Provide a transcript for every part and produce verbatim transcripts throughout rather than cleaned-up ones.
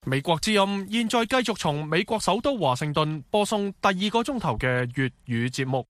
美國之音現在繼續從美國首都華盛頓播送第二個鐘頭嘅粵語節目。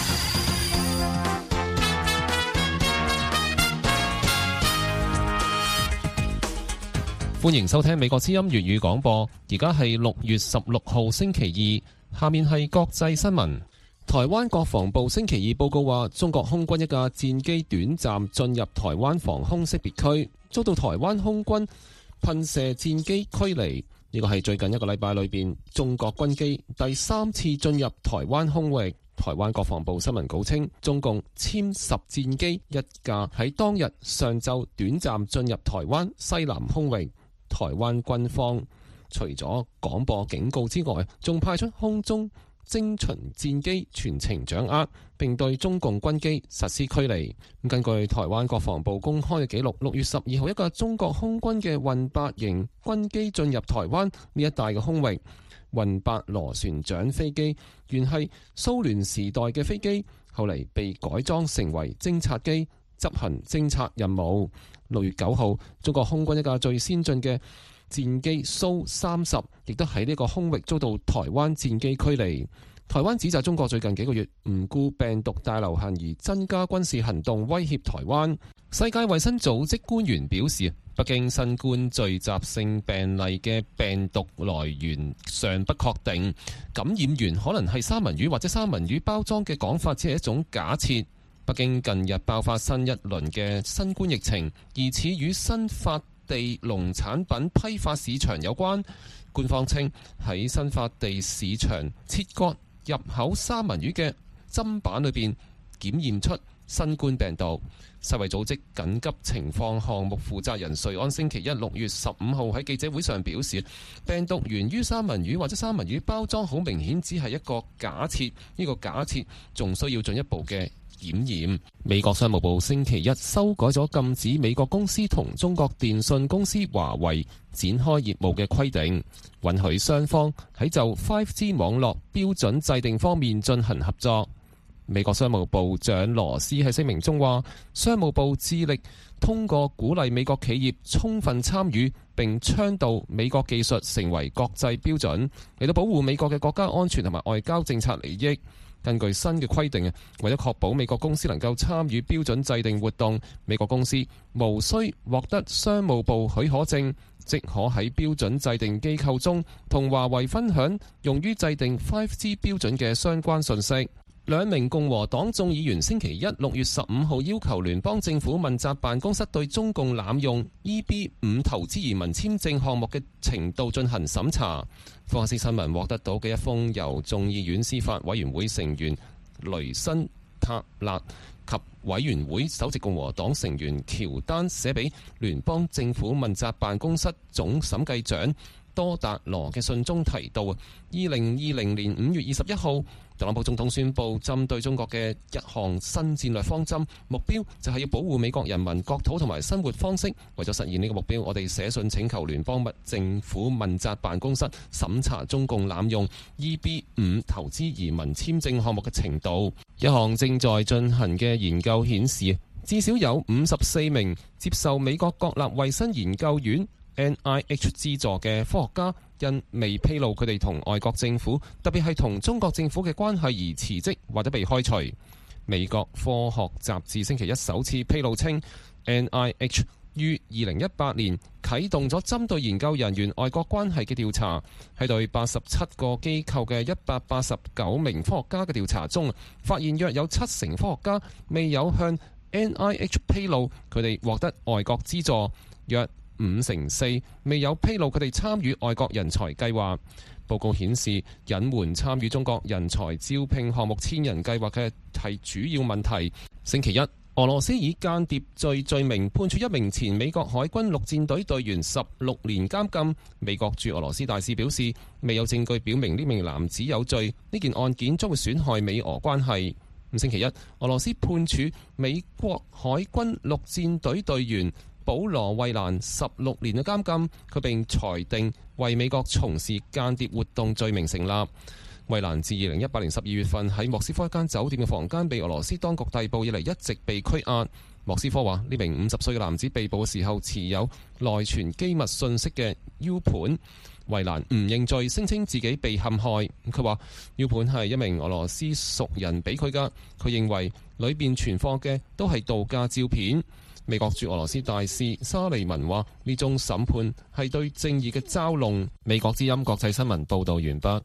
歡迎收聽美國之音粵語廣播，而家係六月十六號星期二，下面係國際新聞。台灣國防部星期二報告話，中國空軍一架戰機短暫進入台灣防空識別區，遭到台灣空軍噴射戰機驅離。呢個係最近一個禮拜裏邊中國軍機第三次進入台灣空域。台灣國防部新聞稿稱，中共殲十戰機一架喺當日上晝短暫進入台灣西南空域。台灣軍方除咗廣播警告之外，仲派出空中精巡戰機全程掌握，並對中共軍機實施驅離。根據台灣國防部公開嘅記錄，六月十二號一架中國空軍嘅運八型軍機進入台灣呢一帶嘅空域。運八螺旋槳飛機原係蘇聯時代嘅飛機，後嚟被改裝成為偵察機，執行偵察任務。六月九號，中國空軍一架最先進嘅戰機蘇三十亦都喺呢個空域遭到台灣戰機驅離。台灣指責中國最近幾個月唔顧病毒大流行而增加軍事行動，威脅台灣。世界衛生組織官員表示，北京新冠聚集性病例嘅病毒來源尚不確定，感染源可能係三文魚或者三文魚包裝嘅講法只係一種假設。北京近日爆發新一輪嘅新冠疫情，疑似與新發地農產品批發市場有關。官方稱喺新發地市場切割入口三文魚嘅砧板裏邊檢驗出新冠病毒。世衛組織緊急情況項目負責人瑞安星期一六月十五號喺記者會上表示，病毒源於三文魚或者三文魚包裝好明顯只係一個假設，呢個假設仲需要進一步嘅檢驗。美國商務部星期一修改咗禁止美國公司同中國電信公司華為展開業務嘅規定，允許雙方喺就 五 G 網絡標準制定方面進行合作。美國商務部長羅斯喺聲明中話，商務部致力通過鼓勵美國企業充分參與並倡導美國技術成為國際標準，嚟到保護美國嘅國家安全同埋外交政策利益。根據新嘅規定，為咗確保美國公司能夠參與標準制定活動，美國公司無需獲得商務部許可證，即可喺標準制定機構中同華為分享用於制定 五 G 標準嘅相關信息。兩名共和黨眾議員星期一六月十五號要求聯邦政府問責辦公室對中共濫用 E B 五 投資移民簽證項目嘅程度進行審查。福克斯新聞獲得到嘅一封由眾議院司法委員會成員雷森塔勒及委員會首席共和黨成員喬丹寫俾聯邦政府問責辦公室總審計長多達羅嘅信中提到，二零二零年五月二十一號，特朗普總統宣布針對中國嘅一項新戰略方針，目標就係要保護美國人民國土同埋生活方式。為咗實現呢個目標，我哋寫信請求聯邦政府問責辦公室審查中共濫用 E B 五 投資移民簽證項目嘅程度。一項正在進行嘅研究顯示，至少有五十四名接受美國國立衛生研究院 N I H 資助嘅科學家因未披露佢哋同外國政府，特別係同中國政府嘅關係而辭職或者被開除。美國科學雜誌星期一首次披露稱 ，N I H 於二零一八年啟動咗針對研究人員外國關係嘅調查，喺對八十七個機構嘅一百八十九名科學家嘅調查中，發現約有七成科學家未有向 N I H 披露佢哋獲得外國資助，約五成四未有披露佢哋參與外國人才計劃。報告顯示，隱瞞參與中國人才招聘項目千人計劃嘅係主要問題。星期一，俄羅斯以間諜罪罪名判處一名前美國海軍陸戰隊隊員十六年監禁。美國駐俄羅斯大使表示，未有證據表明呢名男子有罪，呢件案件將會損害美俄關係。星期一，俄羅斯判處美國海軍陸戰隊隊員保羅衛蘭十六年嘅監禁，佢並裁定為美國從事間諜活動罪名成立。 衛蘭自二零一八年十二月份喺莫斯科一間酒店嘅房間被俄羅斯當局逮捕以嚟，一直被拘押。莫斯科話呢名五十歲嘅男子被捕嘅時候持有內存機密信息嘅 U 盤。衛蘭唔認罪，聲稱自己被陷害。佢話 U 盤係一名俄羅斯熟人俾佢㗎，佢認為裏邊存放嘅都係度假照片。美國駐俄羅斯大使沙利文話呢宗審判係對正義嘅嘲弄。美國之音國際新聞報道完畢。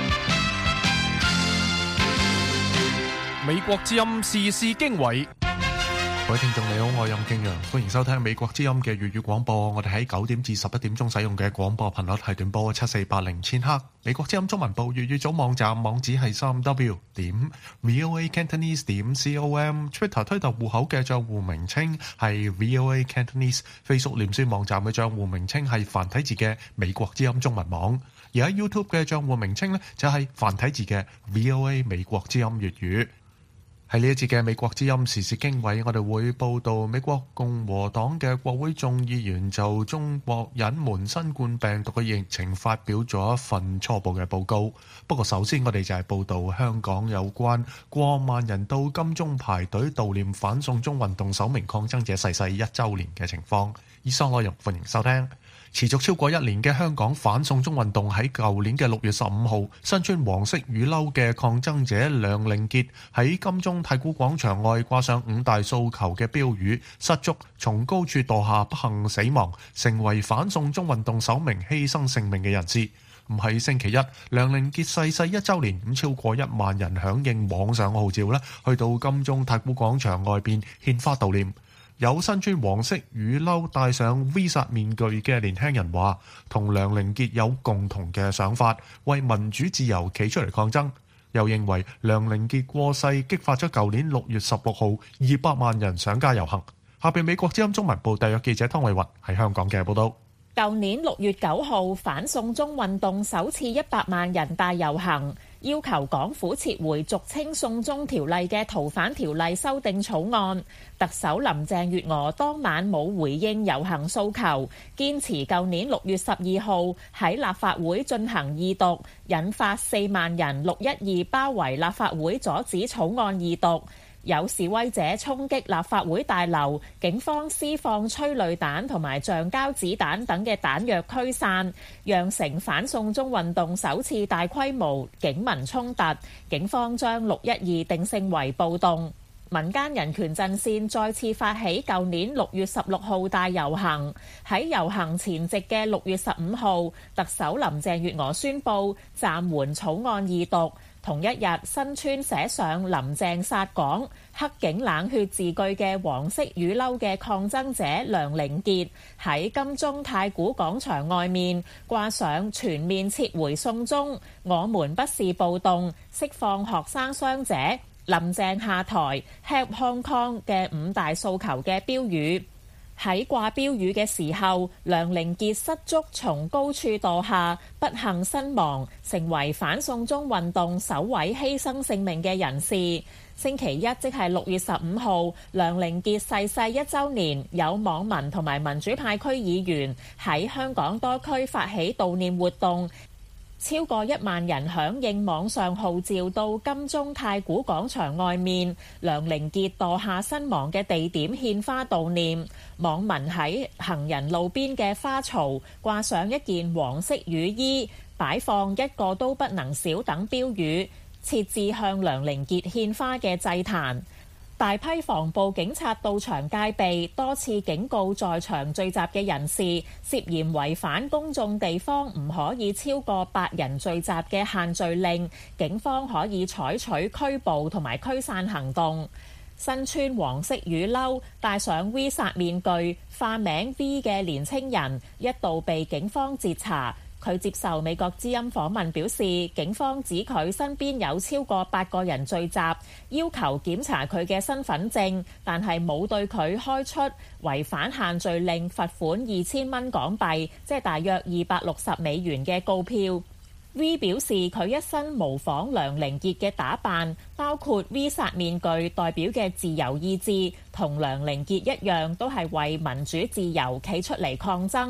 美國之音時事經緯。 各位聽眾你好，我係任敬陽，歡迎收聽美國之音嘅粵語廣播。我哋喺九點至十一點鐘使用嘅廣播頻率係短波七四八零千赫。美國之音中文部粵語組網站網址係三 w 點 voa cantonese 點 com。Twitter 推特戶口嘅賬戶名稱係 voa cantonese。Facebook 臉書網站嘅賬戶名稱係繁體字嘅美國之音中文網。而喺 YouTube 嘅賬戶名稱呢，就係繁體字嘅 voa 美國之音粵語。喺呢一節嘅美國之音時事經緯，我哋會報道美國共和黨嘅國會眾議員就中國隱瞞新冠病毒嘅疫情發表咗一份初步嘅報告。不過首先我哋就係報道香港有關過萬人到金鐘排隊悼念反送中運動首名抗爭者逝世一週年嘅情況。以上內容歡迎收聽。持續超過一年嘅香港反送中運動喺舊年嘅六月十五號，身穿黃色雨褸嘅抗爭者梁凌傑喺金鐘太古廣場外掛上五大訴求嘅標語，失足從高處墮下不幸死亡，成為反送中運動首名犧牲性命嘅人士。唔係星期一，梁凌傑逝世一週年，咁超過一萬人響應網上號召咧，去到金鐘太古廣場外邊獻花悼念。有身穿黃色雨褸、戴上 V 煞面具嘅年輕人話，同梁凌傑有共同嘅想法，為民主自由企出嚟抗爭。又認為梁凌傑過世激發咗舊年六月十六號二百萬人上街遊行。下邊美國之音中文部特約記者湯慧雲喺香港嘅報道。 舊年六月九號反送中運動首次一百萬人大遊行，要求港府撤回俗稱送中條例嘅逃犯條例修訂草案。特首林鄭月娥當晚冇回應遊行訴求，堅持舊年六月十二號喺立法會進行二讀，引發四萬人六一二包圍立法會阻止草案二讀。有示威者衝擊立法會大樓，警方施放催淚彈同埋橡膠子彈等嘅彈藥驅散，釀成反送中運動首次大規模警民衝突。警方將六一二定性為暴動。民間人權陣線再次發起舊年六月十六號大遊行，喺遊行前夕嘅六月十五號，特首林鄭月娥宣布暫緩草案二讀。同一日，身穿寫上林鄭殺港、黑警冷血字句嘅黃色雨褸嘅抗爭者梁凌傑喺金鐘太古廣場外面掛上全面撤回送中、我們不是暴動、釋放學生傷者、林鄭下台、Help Hong Kong 嘅五大訴求嘅標語。喺掛標語嘅時候，梁凌傑失足從高處墮下，不幸身亡，成為反送中運動首位犧牲性命嘅人士。星期一即係六月十五號，梁凌傑逝世一週年，有網民同埋民主派區議員喺香港多區發起悼念活動。超過一萬人響應網上號召到金鐘太古廣場外面梁凌傑墮下身亡嘅地點獻花悼念。網民喺行人路邊嘅花槽掛上一件黃色雨衣，擺放一個都不能少等標語，設置向梁凌傑獻花嘅祭壇。大批防暴警察到場戒備，多次警告在場聚集嘅人士涉嫌違反公眾地方唔可以超過八人聚集嘅限聚令，警方可以採取拘捕同埋驅散行動。身穿黃色雨褸、戴上 V 煞面具、化名 V 嘅年青人一度被警方截查。佢接受美國之音訪問表示，警方指佢身邊有超過八個人聚集，要求檢查佢嘅身份證，但係冇對佢開出違反限聚令罰款二千蚊港幣，即係大約二百六十美元嘅告票。V 表示佢一身模仿梁凌傑嘅打扮，包括 V 煞面具代表嘅自由意志，同梁凌傑一樣都係為民主自由企出嚟抗爭。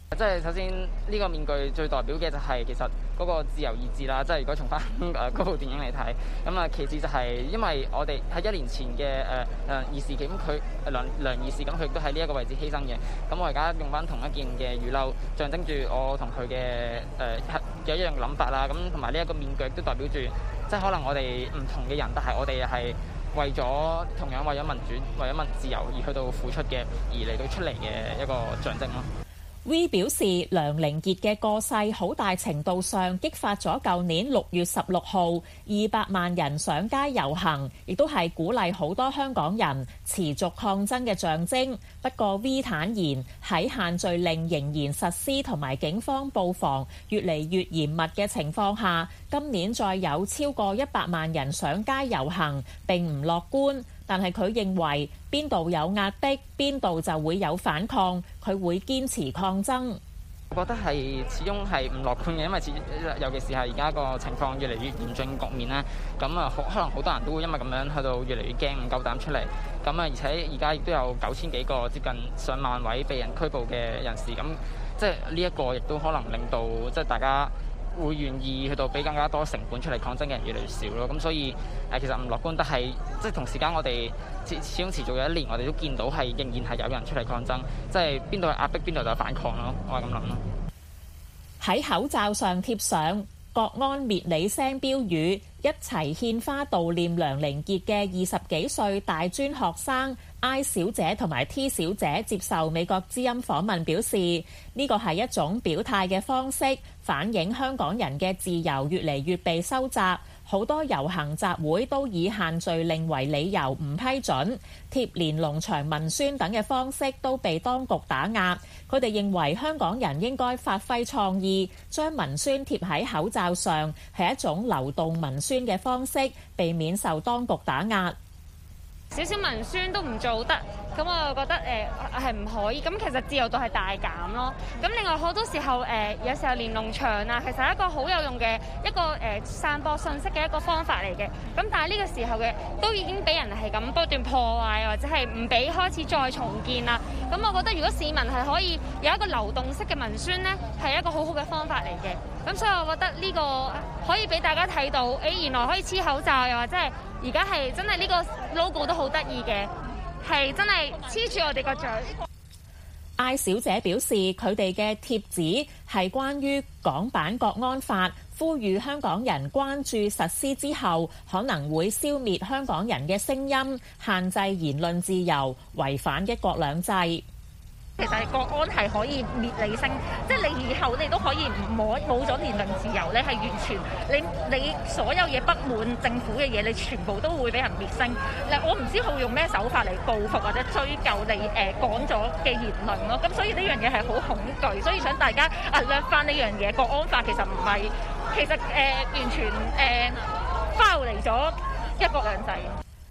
即係首先呢個面具最代表嘅就係其實嗰個自由意志啦，即係如果從翻誒嗰部電影嚟睇，咁啊其次就係因為我哋喺一年前嘅誒誒義士，咁佢梁梁義士，咁佢亦都喺呢一個位置犧牲嘅，咁我而家用翻同一件嘅雨褸，象徵住我同佢嘅誒有一樣諗法啦，咁同埋呢一個面具亦都代表住，即係可能我哋唔同嘅人，但係我哋係為咗同樣為咗民主、為咗民自由而去到付出嘅，而嚟到出嚟嘅一個象徵咯。 V 表示，梁凌傑嘅過世好大程度上激發咗舊年六月十六號二百萬人上街遊行，亦都係鼓勵好多香港人持續抗爭嘅象徵。不過 V 坦言喺限聚令仍然實施同埋警方布防越嚟越嚴密嘅情況下，今年再有超過一百萬人上街遊行並唔樂觀。但係佢認為邊度有壓迫，邊度就會有反抗，佢會堅持抗爭。 我覺得係始終係唔樂觀嘅，因為尤其是係而家個情況越嚟越嚴峻局面啦。咁啊，可能好多人都會因為咁樣去到越嚟越驚，唔夠膽出嚟。咁啊，而且而家亦都有九千幾個接近上萬位被人拘捕嘅人士。咁即係呢一個亦都可能令到即係大家會願意去到俾更加多成本出嚟抗爭嘅人越嚟越少咯，咁所以誒其實唔樂觀，但係即係同時間我哋始始終持續咗一年，我哋都見到係仍然係有人出嚟抗爭，即係邊度係壓迫，邊度就係反抗咯，我係咁諗咯。 喺口罩上貼上國安滅你聲標語，一齊獻花悼念梁凌傑嘅二十幾歲大專學生 I 小姐同埋 T 小姐接受美國之音訪問表示，呢個係一種表態嘅方式，反映香港人嘅自由越嚟越被收窄。好多遊行集會都以限聚令為理由唔批准，貼連儂牆文宣等嘅方式都被當局打壓。佢哋認為香港人應該發揮創意，將文宣貼喺口罩上，係一種流動文宣嘅方式，避免受當局打壓。 少少文宣都唔做得，咁我覺得誒係唔可以。咁其實自由度係大減咯。咁另外好多時候誒、呃，有時候連儂牆啊，其實係一個好有用嘅一個誒、呃、散播信息嘅一個方法嚟嘅。咁但係呢個時候嘅都已經俾人係咁不斷破壞，或者係唔俾開始再重建啦。咁我覺得如果市民係可以有一個流動式嘅文宣呢，係一個好好嘅方法嚟嘅。咁所以我覺得呢個可以俾大家睇到，誒原來可以黐口罩，又或者係而家係真係呢個 logo 都好得意嘅，係真係黐住我哋個嘴。 艾小姐表示，佢哋嘅貼紙係關於港版國安法，呼籲香港人關注實施之後可能會消滅香港人嘅聲音，限制言論自由，違反一國兩制。 其實國安係可以滅你聲，即係你以後你都可以冇冇咗言論自由，你係完全你你所有嘢不滿政府嘅嘢，你全部都會俾人滅聲。嗱，我唔知佢會用咩手法嚟報復或者追究你誒講咗嘅言論咯。咁所以呢樣嘢係好恐懼，所以想大家啊略翻呢樣嘢。國安法其實唔係，其實誒、呃、完全誒拋離咗一國兩制。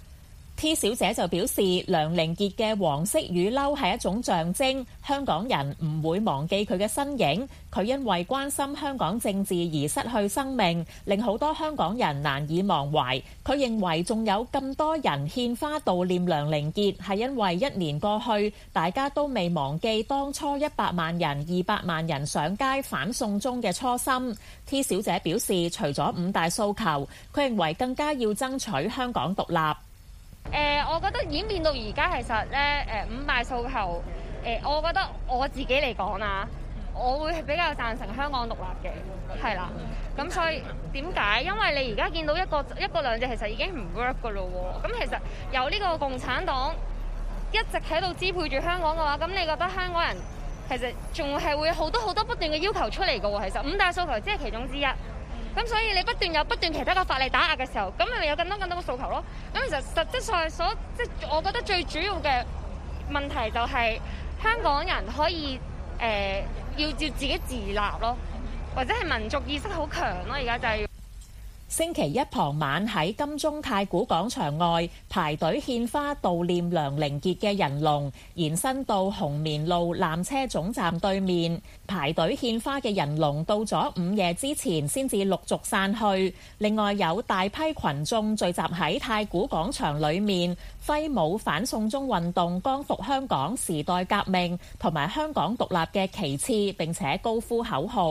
T 小姐就表示，梁凌傑嘅黃色雨褸係一種象徵，香港人唔會忘記佢嘅身影。佢因為關心香港政治而失去生命，令好多香港人難以忘懷。佢認為仲有咁多人獻花悼念梁凌傑，係因為一年過去，大家都未忘記當初一百萬人、二百萬人上街反送中嘅初心。T 小姐表示，除咗五大訴求，佢認為更加要爭取香港獨立。 誒、呃，我覺得演變到而家，其實咧，誒、呃、五大訴求，誒、呃，我覺得我自己嚟講啊，我會係比較贊成香港獨立嘅，係啦。咁所以點解？因為你而家見到一個一國兩制其實已經唔 work 噶咯喎。咁其實有呢個共產黨一直喺度支配住香港嘅話，咁你覺得香港人其實仲係會有好多好多不斷嘅要求出嚟嘅喎。其實五大訴求只係其中之一。咁所以你不斷有不斷其他嘅法例打壓嘅時候，咁咪有更多更多嘅訴求咯。咁其實實質上所即係我覺得最主要嘅問題就係香港人可以誒、呃、要要自己自立咯，或者係民族意識好強咯。而家就係、是。 星期一傍晚喺金鐘太古廣場外排隊獻花悼念梁凌傑嘅人龍，延伸到紅棉路纜車總站對面。排隊獻花嘅人龍到咗午夜之前先至陸續散去。另外有大批群眾聚集喺太古廣場裏面，揮舞反送中運動、光復香港、時代革命同埋香港獨立嘅旗幟，並且高呼口號。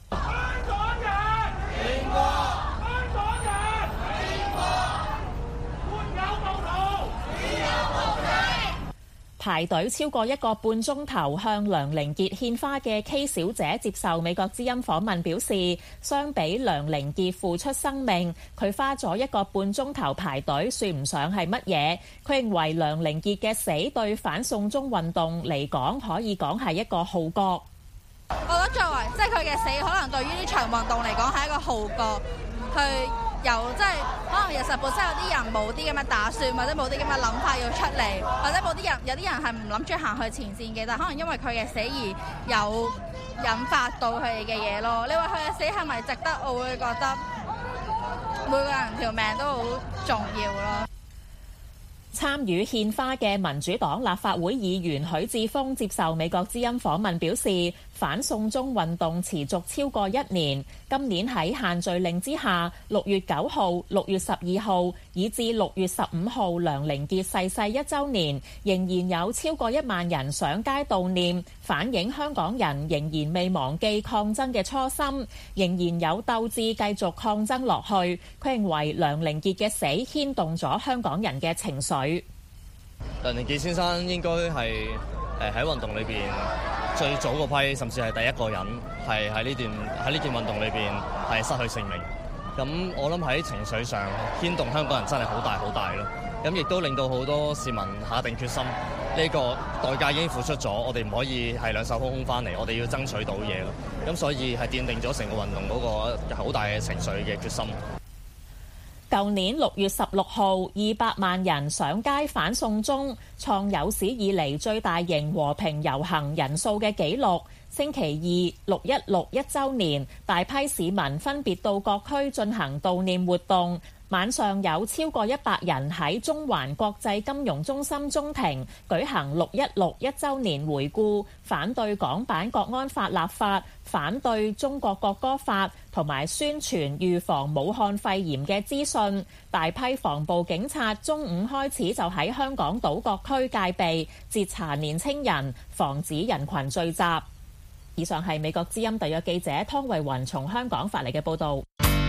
排隊超過一個半鐘頭向梁凌傑獻花嘅 K 小姐接受美國之音訪問表示，相比梁凌傑付出生命，佢花咗一個半鐘頭排隊算唔上係乜嘢。佢認為梁凌傑嘅死對反送中運動嚟講可以講係一個號角。 我覺得作為即係佢嘅死，可能對於呢場運動嚟講係一個號角，去由即係可能其實本身有啲人冇啲咁嘅打算，或者冇啲咁嘅諗法要出嚟，或者冇啲人有啲人係唔諗住行去前線嘅，但可能因為佢嘅死而有引發到佢哋嘅嘢咯。你話佢嘅死係咪值得？我會覺得每個人條命都好重要咯。 參與獻花嘅民主黨立法會議員許智峰接受美國之音訪問表示，反送中運動持續超過一年，今年喺限聚令之下，六月九號、六月十二號以至六月十五號梁凌傑逝世一週年，仍然有超過一萬人上街悼念，反映香港人仍然未忘記抗爭嘅初心，仍然有鬥志繼續抗爭落去。佢認為梁凌傑嘅死牽動咗香港人嘅情緒。 梁凌傑先生應該係誒喺運動裏邊最早嗰批，甚至係第一個人係喺呢段喺呢件運動裏邊係失去性命。咁我諗喺情緒上牽動香港人真係好大好大咯。咁亦都令到好多市民下定決心，呢個代價已經付出咗，我哋唔可以係兩手空空翻嚟，我哋要爭取到嘢咯。咁所以係奠定咗成個運動嗰個好大嘅情緒嘅決心。 舊年六月十六號，二百萬人上街反送中，創有史以嚟最大型和平遊行人數嘅紀錄。星期二六一六一週年，大批市民分別到各區進行悼念活動。晚上有超過一百人喺中環國際金融中心中庭舉行六一六一週年回顧，反對港版國安法立法，反對中國國歌法，同埋宣傳預防武漢肺炎嘅資訊。大批防暴警察中午開始就喺香港島各區戒備，截查年青人，防止人群聚集。以上係美國之音特約記者湯慧雲從香港發嚟嘅報導。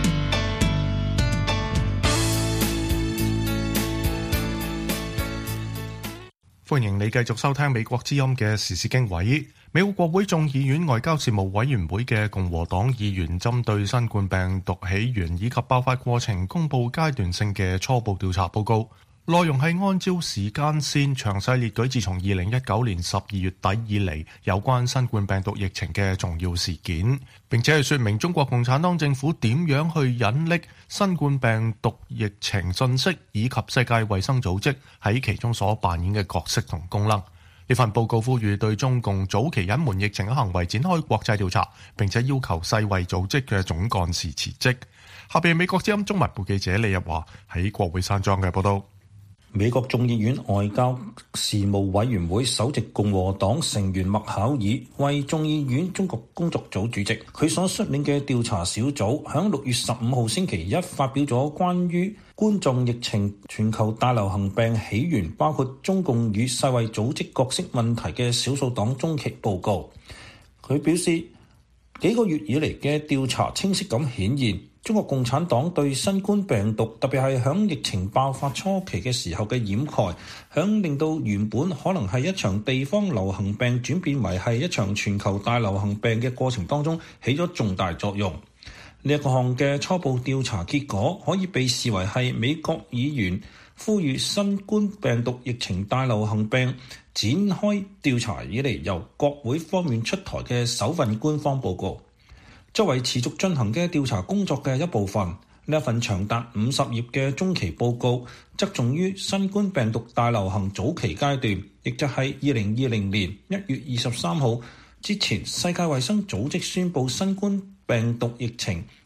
歡迎你繼續收聽美國之音嘅時事經緯。美國國會眾議院外交事務委員會嘅共和黨議員針對新冠病毒起源以及爆發過程公佈階段性嘅初步調查報告，內容係按照時間線詳細列舉自從二零一九年十二月底以嚟有關新冠病毒疫情嘅重要事件，並且係說明中國共產黨政府點樣去引領新冠病毒疫情信息，以及世界衛生組織喺其中所扮演嘅角色同功能。呢份報告呼籲對中共早期隱瞞疫情嘅行為展開國際調查，並且要求世衛組織嘅總幹事辭職。下邊美國之音中文部記者李日華喺國會山莊嘅報道。 美國眾議院外交事務委員會首席共和黨成員麥考爾為眾議院中國工作組主席，佢所率領嘅調查小組響六月十五號星期一發表咗關於冠狀疫情全球大流行病起源，包括中共與世衛組織角色問題嘅少數黨中期報告。佢表示，幾個月以嚟嘅調查清晰咁顯現，中國共產黨對新冠病毒，特別係響疫情爆發初期嘅時候嘅掩蓋，響令到原本可能係一場地方流行病轉變為係一場全球大流行病嘅過程當中起咗重大作用。呢一個項嘅初步調查結果可以被視為係美國議員呼籲新冠病毒疫情大流行病展開調查以嚟由國會方面出台嘅首份官方報告。作為持續進行嘅調查工作嘅一部分，呢一份長達五十頁嘅中期報告側重於新冠病毒大流行早期階段，亦就係二零二零年一月二十三號之前，世界衛生組織宣布新冠病毒疫情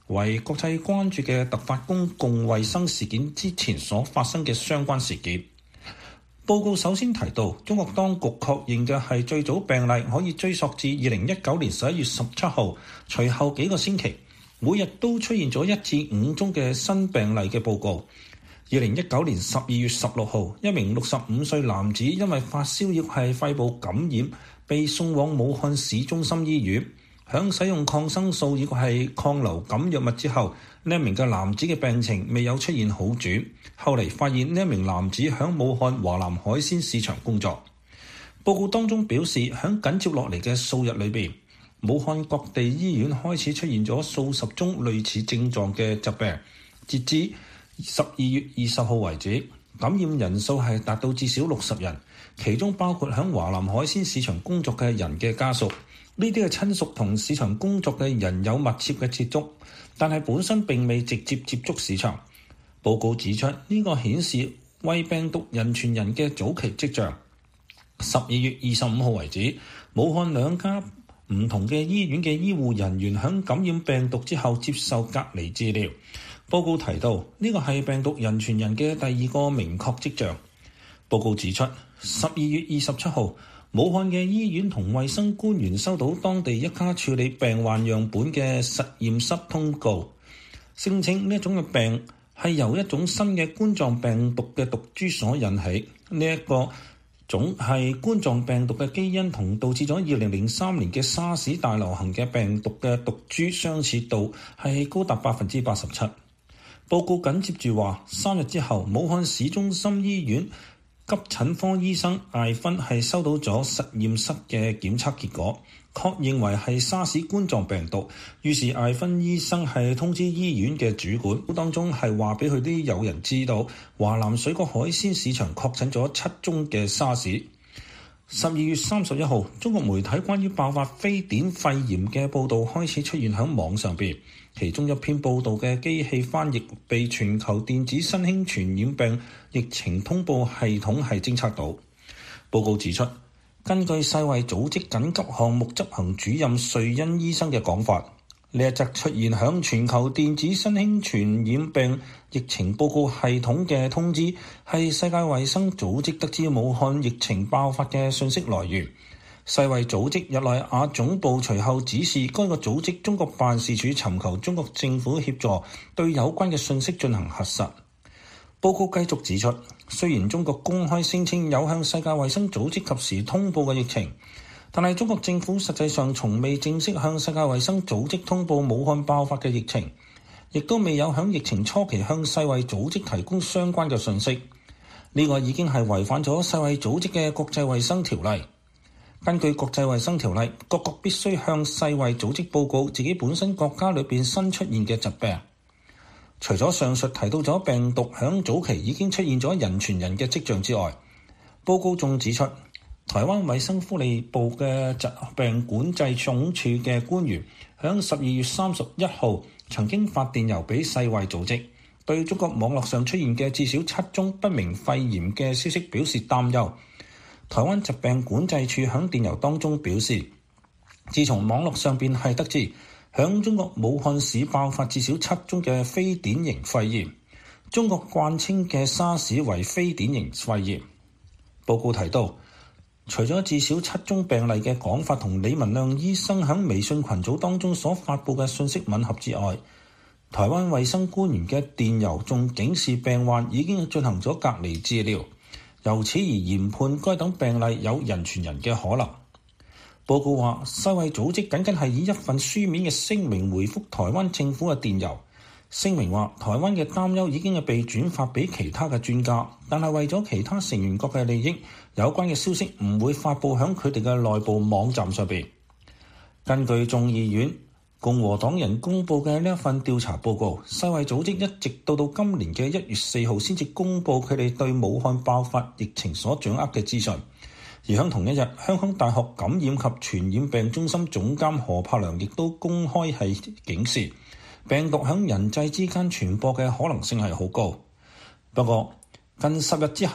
為國際關注嘅突發公共衛生事件之前所發生嘅相關事件。報告首先提到，中國當局確認嘅係最早病例可以追溯至二零一九年十一月十七號，隨後幾個星期每日都出現咗一至五宗嘅新病例嘅報告。二零一九年十二月十六號，一名六十五歲男子因為發燒亦係肺部感染，被送往武漢市中心醫院。響使用抗生素亦係抗流感藥物之後，呢一名嘅男子嘅病情未有出現好轉。後嚟發現呢一名男子響武漢華南海鮮市場工作。報告當中表示，響緊接落嚟嘅數日裏邊，武漢各地醫院開始出現咗數十宗類似症狀嘅疾病。截至十二月二十號為止，感染人數係達到至少六十人，其中包括響華南海鮮市場工作嘅人嘅家屬。呢啲嘅親屬同市場工作嘅人有密切嘅接觸，但係本身並未直接接觸市場。報告指出，呢個顯示為病毒人傳人嘅早期跡象。十二月二十五號為止，武漢兩家唔同嘅醫院嘅醫護人員響感染病毒之後接受隔離治療。報告提到，呢個係病毒人傳人嘅第二個明確跡象。報告指出，十二月二十七號，武漢嘅醫院同衛生官員收到當地一家處理病患樣本嘅實驗室通告，聲稱呢一種嘅病係由一種新嘅冠狀病毒嘅毒株所引起。呢一個種係冠狀病毒嘅基因同導致咗二零零三年嘅沙士大流行嘅病毒嘅毒株相似度係高達百分之八十七。報告緊接住話，三日之後，武漢市中心醫院急診科醫生艾芬係收到咗實驗室嘅檢測結果，確認為係沙士冠狀病毒。於是艾芬醫生係通知醫院嘅主管，當中係話俾佢啲友人知道，華南水果海鮮市場確診咗七宗嘅沙士。十二月三十一號，中國媒體關於爆發非典肺炎嘅報導開始出現喺網上邊，其中一篇報導嘅機器翻譯被全球電子新興傳染病疫情通報系統係偵測到。報告指出，根據世衛組織緊急項目執行主任瑞恩醫生嘅講法，呢一則出現響全球電子新興傳染病疫情報告系統嘅通知，係世界衛生組織得知武漢疫情爆發嘅信息來源。世衛組織日內瓦總部隨後指示該個組織中國辦事處尋求中國政府協助，對有關嘅信息進行核實。報告繼續指出，雖然中國公開聲稱有向世界衛生組織及時通報嘅疫情，但係中國政府實際上從未正式向世界衛生組織通報武漢爆發嘅疫情，亦都未有響疫情初期向世衛組織提供相關嘅信息。呢個已經係違反咗世衛組織嘅國際衛生條例。根據國際衛生條例，各國必須向世衛組織報告自己本身國家裏邊新出現嘅疾病。除咗上述提到咗病毒響早期已經出現咗人傳人嘅跡象之外，報告仲指出，台灣衛生福利部嘅疾病管制總署嘅官員響十二月三十一號曾經發電郵俾世衛組織，對中國網絡上出現嘅至少七宗不明肺炎嘅消息表示擔憂。台灣疾病管制處響電郵當中表示，自從網絡上邊係得知響中國武漢市爆發至少七宗嘅非典型肺炎，中國慣稱嘅沙士為非典型肺炎。報告提到，除咗至少七宗病例嘅講法同李文亮醫生響微信群組當中所發佈嘅信息吻合之外，台灣衛生官員嘅電郵仲警示病患已經進行咗隔離治療，由此而研判該等病例有人傳人嘅可能。報告話，世衛組織僅僅係以一份書面嘅聲明回覆台灣政府嘅電郵，聲明話台灣嘅擔憂已經係被轉發俾其他嘅專家，但係為咗其他成員國嘅利益，有關嘅消息唔會發佈響佢哋嘅內部網站上邊。根據眾議院共和黨人公佈嘅呢一份調查報告，世衛組織一直到到今年嘅一月四號先至公佈佢哋對武漢爆發疫情所掌握嘅資訊。而喺同一日，香港大學感染及傳染病中心總監何柏良亦都公開係警示，病毒喺人際之間傳播嘅可能性係好高。不過近十日之後，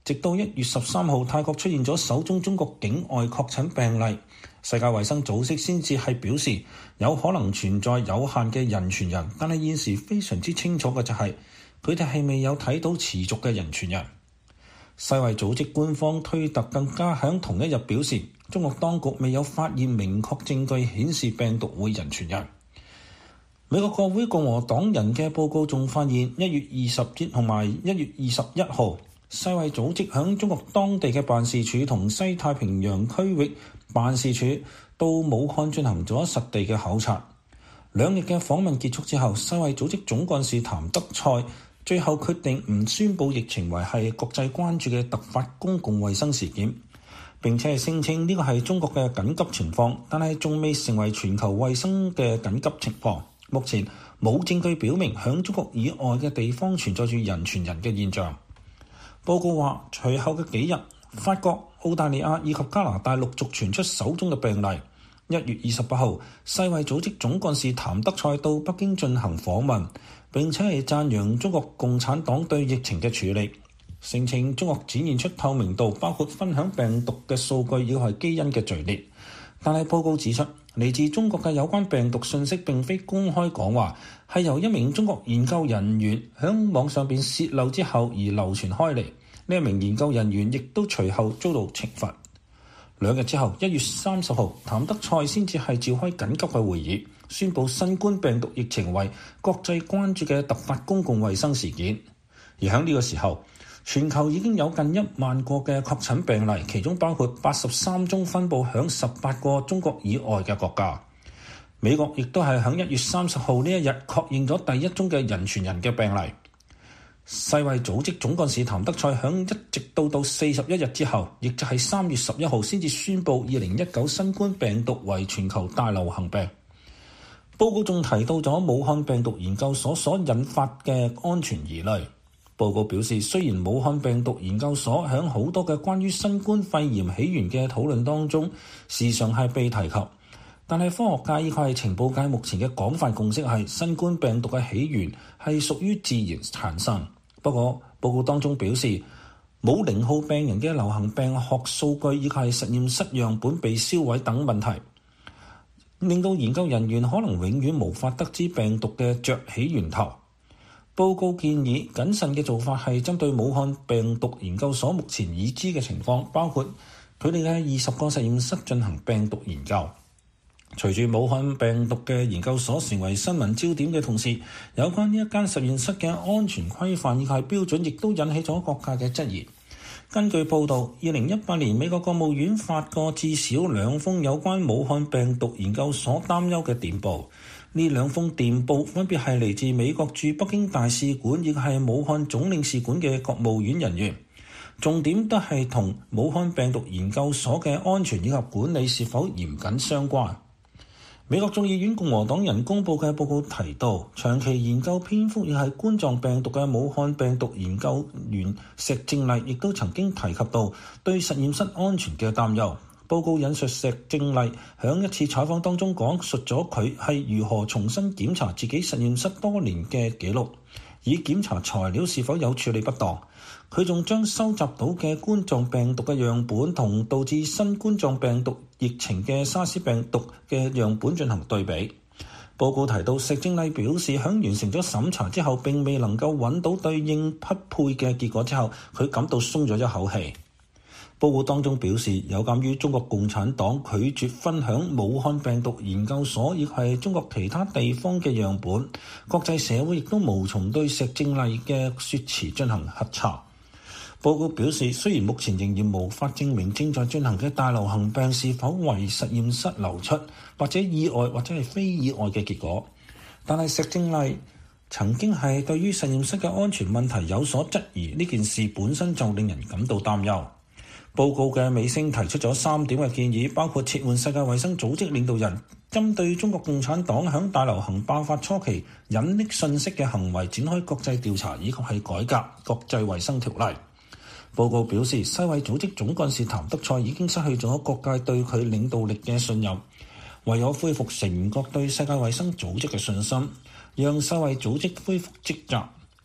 直到一月十三號，泰國出現咗首宗中國境外確診病例，世界衛生組織先至係表示有可能存在有限嘅人傳人，但係現時非常之清楚嘅就係佢哋係未有睇到持續嘅人傳人。世衛組織官方推特更加喺同一日表示，中國當局未有發現明確證據顯示病毒會人傳人。美國國會共和黨人嘅報告仲發現，一月二十日同埋一月二十一號，世衛組織響中國當地嘅辦事處同西太平洋區域辦事處到武漢進行咗實地嘅考察。兩日嘅訪問結束之後，世衛組織總幹事譚德塞最後決定唔宣佈疫情為係國際關注嘅突發公共衛生事件，並且係聲稱呢個係中國嘅緊急情況，但係仲未成為全球衛生嘅緊急情況。目前冇證據表明響中國以外嘅地方存在住人傳人嘅現象。報告話，隨後嘅幾日，法國、澳大利亞以及加拿大陸續傳出首宗嘅病例。一月二十八號，世衛組織總幹事譚德塞到北京進行訪問，並且係讚揚中國共產黨對疫情嘅處理，聲稱中國展現出透明度，包括分享病毒嘅數據以及係基因嘅序列。但係報告指出，嚟自中國嘅有關病毒信息並非公開講話，係由一名中國研究人員喺網上邊泄漏之後而流傳開嚟。呢一名研究人員亦都隨後遭到懲罰。兩日之後，一月三十號，譚德塞先至係召開緊急嘅會議，宣布新冠病毒疫情為國際關注嘅突發公共衛生事件。而喺呢個時候，全球已經有近一萬個嘅確診病例，其中包括八十三宗分佈響十八個中國以外嘅國家。美國亦都係響一月三十號呢一日確認咗第一宗嘅人傳人嘅病例。世衛組織總幹事譚德塞響一直到到四十一日之後，亦就係三月十一號先至宣布二零一九新冠病毒為全球大流行病。報告仲提到咗武漢病毒研究所所引發嘅安全疑慮。報告表示，雖然武漢病毒研究所喺好多嘅關於新冠肺炎起源嘅討論當中時常係被提及，但係科學界以及係情報界目前嘅廣泛共識係新冠病毒嘅起源係屬於自然產生。不過報告當中表示，冇零號病人嘅流行病學數據以及係實驗室樣本被銷毀等問題，令到研究人員可能永遠無法得知病毒嘅着起源頭。報告建議謹慎嘅做法係針對武漢病毒研究所目前已知嘅情況，包括佢哋嘅二十個實驗室進行病毒研究。隨住武漢病毒嘅研究所成為新聞焦點嘅同時，有關呢一間實驗室嘅安全規範以及標準亦都引起咗各界嘅質疑。根據報導，二零一八年美國國務院發過至少兩封有關武漢病毒研究所擔憂嘅電報。呢兩封電報分別係嚟自美國駐北京大使館亦係武漢總領事館嘅國務院人員，重點都係同武漢病毒研究所嘅安全以及管理是否嚴謹相關。美國眾議院共和黨人公佈嘅報告提到，長期研究蝙蝠亦係冠狀病毒嘅武漢病毒研究員石正麗亦都曾經提及到對實驗室安全嘅擔憂。報告引述石正麗響一次採訪當中講述咗佢係如何重新檢查自己實驗室多年嘅記錄，以檢查材料是否有處理不當。佢仲將收集到嘅冠狀病毒嘅樣本同導致新冠狀病毒疫情嘅沙士病毒嘅樣本進行對比。報告提到，石正麗表示喺完成咗審查之後並未能夠揾到對應匹配嘅結果之後，佢感到鬆咗一口氣。報告當中表示，有鑑於中國共產黨拒絕分享武漢病毒研究所亦係中國其他地方嘅樣本，國際社會亦都無從對石正麗嘅説辭進行核查。報告表示，雖然目前仍然無法證明正在進行嘅大流行病是否為實驗室流出或者意外或者係非意外嘅結果，但係石正麗曾經係對於實驗室嘅安全問題有所質疑，呢件事本身就令人感到擔憂。報告嘅尾聲提出咗三點嘅建議，包括撤換世界衛生組織領導人針對中國共產黨響大流行爆發初期隱匿信息嘅行為展開國際調查，以及係改革國際衛生條例。報告表示，世衛組織總幹事譚德塞已經失去咗各界對佢領導力嘅信任，唯有恢復成員國對世界衛生組織嘅信心，讓世衛組織恢復職責，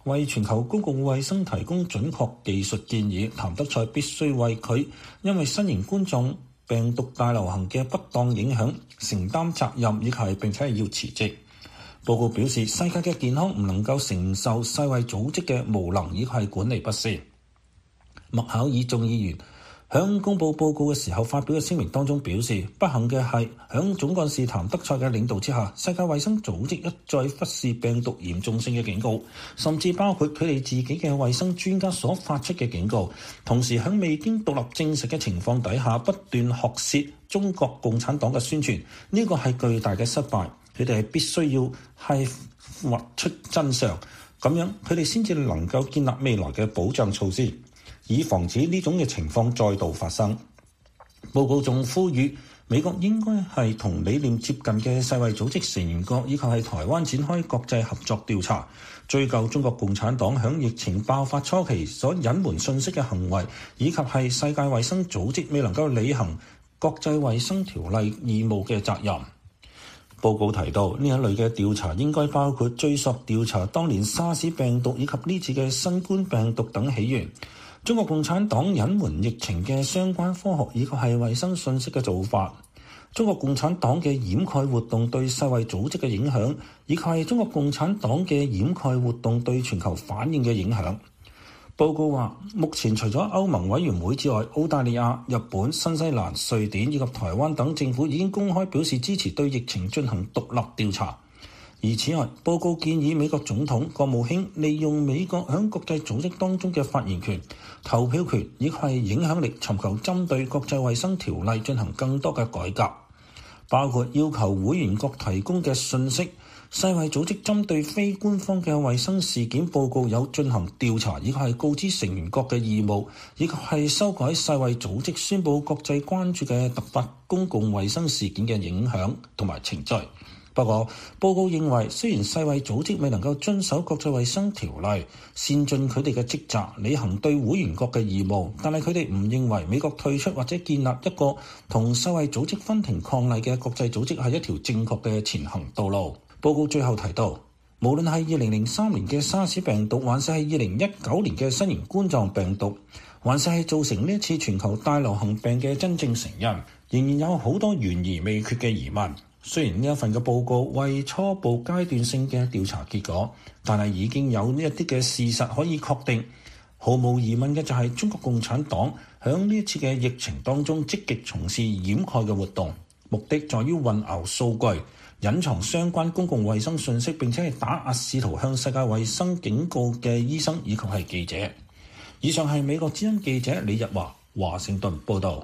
為全球公共衛生提供準確技術建議，譚德塞必須為佢因為新型冠狀病毒大流行嘅不當影響承擔責任，以及係並且係要辭職。報告表示，世界嘅健康唔能夠承受世衛組織嘅無能，以及係管理不善。麥考爾眾議員響公佈報告嘅時候發表嘅聲明當中表示，不幸嘅係響總幹事譚德塞嘅領導之下，世界衛生組織一再忽視病毒嚴重性嘅警告，甚至包括佢哋自己嘅衛生專家所發出嘅警告，同時喺未經獨立證實嘅情況底下不斷學舌中國共產黨嘅宣傳，呢個係巨大嘅失敗。佢哋係必須要係挖出真相，咁樣佢哋先至能夠建立未來嘅保障措施，以防止呢種嘅情況再度發生。報告仲呼籲美國應該係同理念接近嘅世衛組織成員國以及係台灣展開國際合作調查，追究中國共產黨響疫情爆發初期所隱瞞信息嘅行為，以及係世界衛生組織未能夠履行國際衛生條例義務嘅責任。報告提到，呢一類嘅調查應該包括追溯調查當年沙士病毒以及呢次嘅新冠病毒等起源，中國共產黨隱瞞疫情嘅相關科學以及係衛生信息嘅做法，中國共產黨嘅掩蓋活動對世衛組織嘅影響，以及係中國共產黨嘅掩蓋活動對全球反應嘅影響。報告話，目前除咗歐盟委員會之外，澳大利亞、日本、新西蘭、瑞典以及台灣等政府已經公開表示支持對疫情進行獨立調查。而此外，報告建議美國總統、國務卿利用美國喺國際組織當中嘅發言權、投票權以及係影響力，尋求針對國際衛生條例進行更多嘅改革，包括要求會員國提供嘅信息。世衛組織針對非官方嘅衛生事件報告有進行調查，以及係告知成員國嘅義務，以及係修改世衛組織宣佈國際關注嘅突發公共衛生事件嘅影響同埋程序。不過，報告認為，雖然世衛組織未能夠遵守國際衛生條例，善盡佢哋嘅職責，履行對會員國嘅義務，但係佢哋唔認為美國退出或者建立一個同世衛組織分庭抗禮嘅國際組織係一條正確嘅前行道路。報告最後提到，無論係二零零三年嘅沙士病毒，還是係二零一九年嘅新型冠狀病毒，還是係造成呢一次全球大流行病嘅真正成因，仍然有好多懸而未決嘅疑問。雖然呢一份嘅報告為初步階段性嘅調查結果，但係已經有呢一啲嘅事實可以確定。毫無疑問嘅就係中國共產黨喺呢一次嘅疫情當中積極從事掩蓋嘅活動，目的在於混淆數據，隱藏相關公共衛生信息，並且係打壓試圖向世界衛生警告嘅醫生以及係記者。以上係美國之音記者李日華華盛頓報導。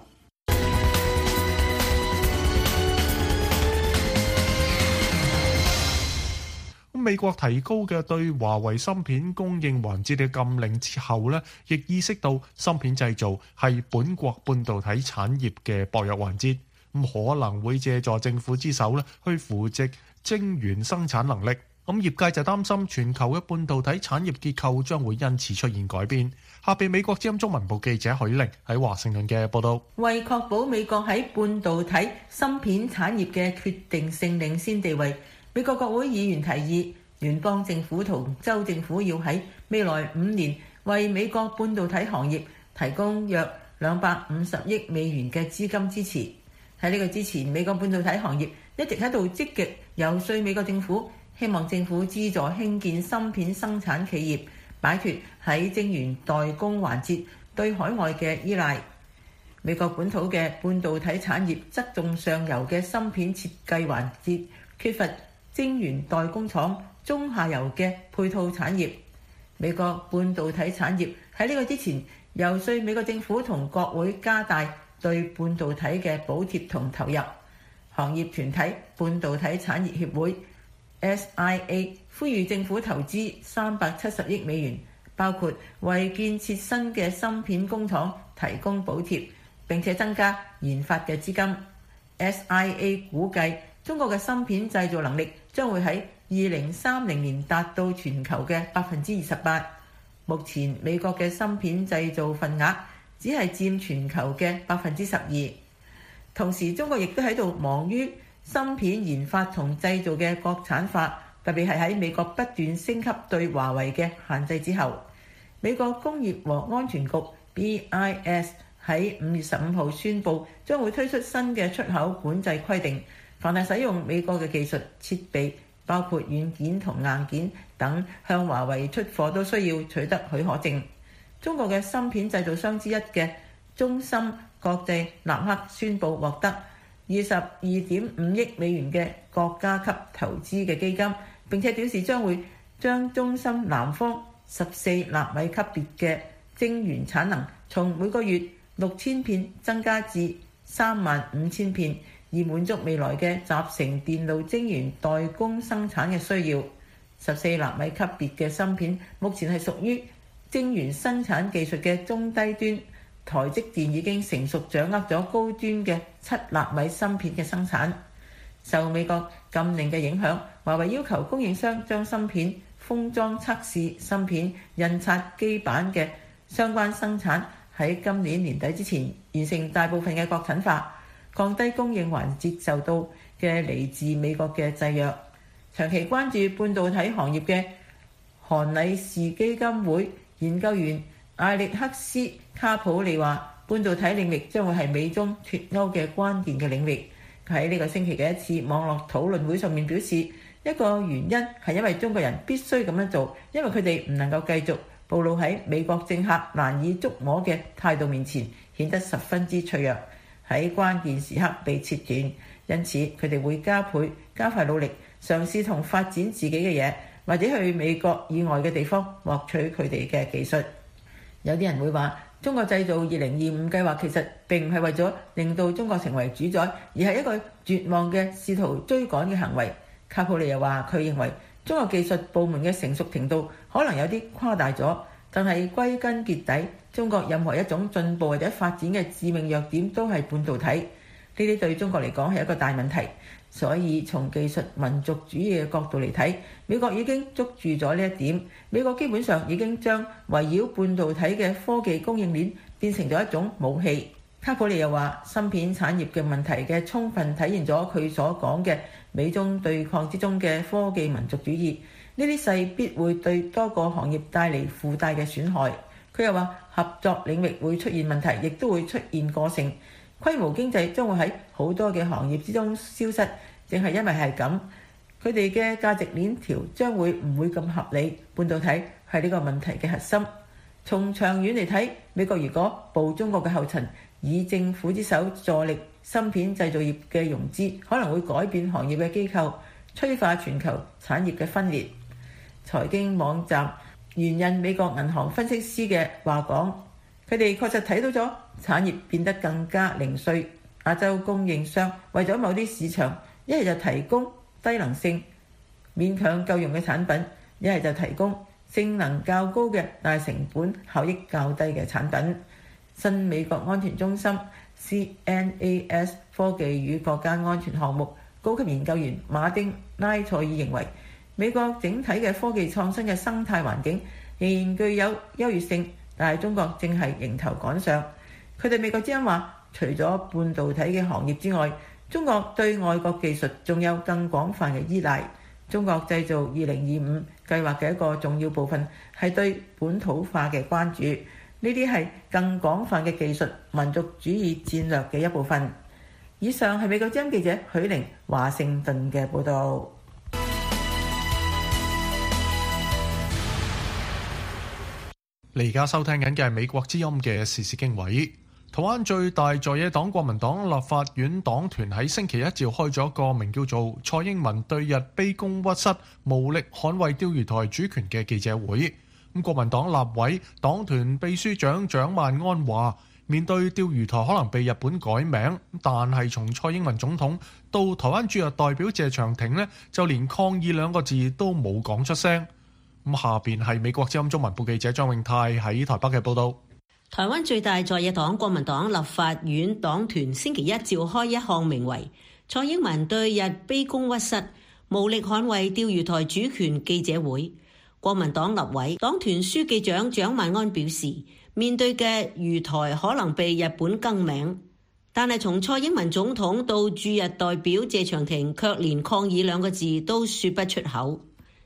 美國提高嘅對華為芯片供應環節嘅禁令之後呢，亦意識到芯片製造係本國半導體產業嘅薄弱環節，咁可能會借助政府之手呢去扶植晶圓生產能力。咁業界就擔心全球嘅半導體產業結構將會因此出現改變。下邊美國之音中文部記者許玲喺華盛頓嘅報道。 為確保美國喺半導體芯片產業嘅決定性領先地位，美國國會議員提議，聯邦政府同州政府要喺未來五年為美國半導體行業提供約兩百五十億美元嘅資金支持。喺呢個之前，美國半導體行業一直喺度積極遊說美國政府，希望政府資助興建芯片生產企業，擺脫喺晶圓代工環節對海外嘅依賴。美國本土嘅半導體產業側重上游嘅芯片設計環節，缺乏晶圓代工廠中下游嘅配套產業。美國半導體產業喺呢個之前遊說美國政府同國會加大對半導體嘅補貼同投入。行業團體半導體產業協會 S I A 呼籲政府投資三百七十億美元，包括為建設新嘅芯片工廠提供補貼，並且增加研發嘅資金。S I A 估計中國嘅芯片製造能力將會喺二零三零年達到全球嘅百分之二十八。目前美國嘅芯片製造份額只係佔全球嘅百分之十二。同時，中國亦都喺度忙於芯片研發同製造嘅國產化特別係喺美國不斷升級對華為嘅限制之後。美國工業和安全局 B I S 喺五月十五號宣布，將會推出新嘅出口管制規定，凡係使用美國嘅技術設備，包括軟件同硬件等，向華為出貨都需要取得許可證。中國嘅芯片製造商之一嘅中芯國際立刻宣布獲得二十二點五億美元嘅國家級投資嘅基金，並且表示將會將中芯南方十四納米級別嘅晶圓產能從每個月六千片增加至三萬五千片，以滿足未來嘅集成電路晶圓代工生產嘅需要。十四納米級別嘅芯片目前係屬於晶圓生產技術嘅中低端，台積電已經成熟掌握咗高端嘅七納米芯片嘅生產。受美國禁令嘅影響，華為要求供應商將芯片封裝測試芯片印刷機板嘅相關生產喺今年年底之前完成大部分嘅國產化，降低供應環節受到嘅嚟自美國嘅制約。長期關注半導體行業嘅韓禮士基金會研究員艾力克斯卡普利話，半導體領域將會係美中脫鈎嘅關鍵嘅領域。喺呢個星期嘅一次網絡討論會上面表示，一個原因係因為中國人必須咁樣做，因為佢哋唔能夠繼續暴露喺美國政客難以捉摸嘅態度面前，顯得十分之脆弱，喺關鍵時刻被切斷。因此佢哋會加倍加快努力，嘗試同發展自己嘅嘢，或者去美國以外嘅地方獲取佢哋嘅技術。有啲人會話，中國製造二零二五計劃其實並唔係為咗令到中國成為主宰，而係一個絕望嘅試圖追趕嘅行為。卡普利又話，佢認為中國技術部門嘅成熟程度可能有啲誇大咗，但係歸根結底，中國任何一種進步或者發展嘅致命弱點都係半導體。呢啲對中國嚟講係一個大問題，所以從技術民族主義嘅角度嚟睇，美國已經捉住咗呢一點。美國基本上已經將圍繞半導體嘅科技供應鏈變成咗一種武器。卡普利又話，芯片產業嘅問題嘅充分體現咗佢所講嘅美中對抗之中嘅科技民族主義，呢啲勢必會對多個行業帶嚟附帶嘅損害。佢又話，合作領域會出現問題，亦都會出現過剩，規模經濟將會喺好多嘅行業之中消失。正係因為係咁，佢哋嘅價值鏈條將會唔會咁合理。半導體係呢個問題嘅核心。從長遠嚟睇，美國如果步中國嘅後塵，以政府之手助力芯片製造業嘅融資，可能會改變行業嘅機構，催化全球產業嘅分裂。財經網站援引美國銀行分析師嘅話講，佢哋確實睇到咗產業變得更加零碎。亞洲供應商為咗某啲市場，一係就提供低能性勉強夠用嘅產品，一係就提供性能較高嘅但係成本效益較低嘅產品。新美國安全中心 C N A S 科技與國家安全項目高級研究員馬丁拉塞爾認為，美國整體嘅科技創新嘅生態環境仍然具有優越性，但係中國正係迎頭趕上。佢哋美國之音話，除咗半導體嘅行業之外，中國對外國技術仲有更廣泛嘅依賴。中國製造二零二五計劃嘅一個重要部分係對本土化嘅關注，呢啲係更廣泛嘅技術民族主義戰略嘅一部分。以上係美國之音記者許玲華盛頓嘅報導。 你而家收聽緊嘅係美國之音嘅時事經緯。台灣最大在野黨國民黨立法院黨團喺星期一召開咗一個名叫做蔡英文對日卑躬屈膝、無力捍衛釣魚台主權嘅記者會。咁國民黨立委黨團秘書長蔣萬安話，面對釣魚台可能被日本改名，但係從蔡英文總統到台灣駐日代表謝長廷呢，就連抗議兩個字都冇講出聲。咁下邊係美國之音中文部記者張永泰喺台北嘅報道。 台灣最大在野黨國民黨立法院黨團星期一召開一項名為蔡英文對日卑躬屈膝、無力捍衛釣魚台主權記者會。國民黨立委黨團書記長蔣萬安表示，面對嘅魚台可能被日本更名，但係從蔡英文總統到駐日代表謝長廷卻連抗議兩個字都說不出口。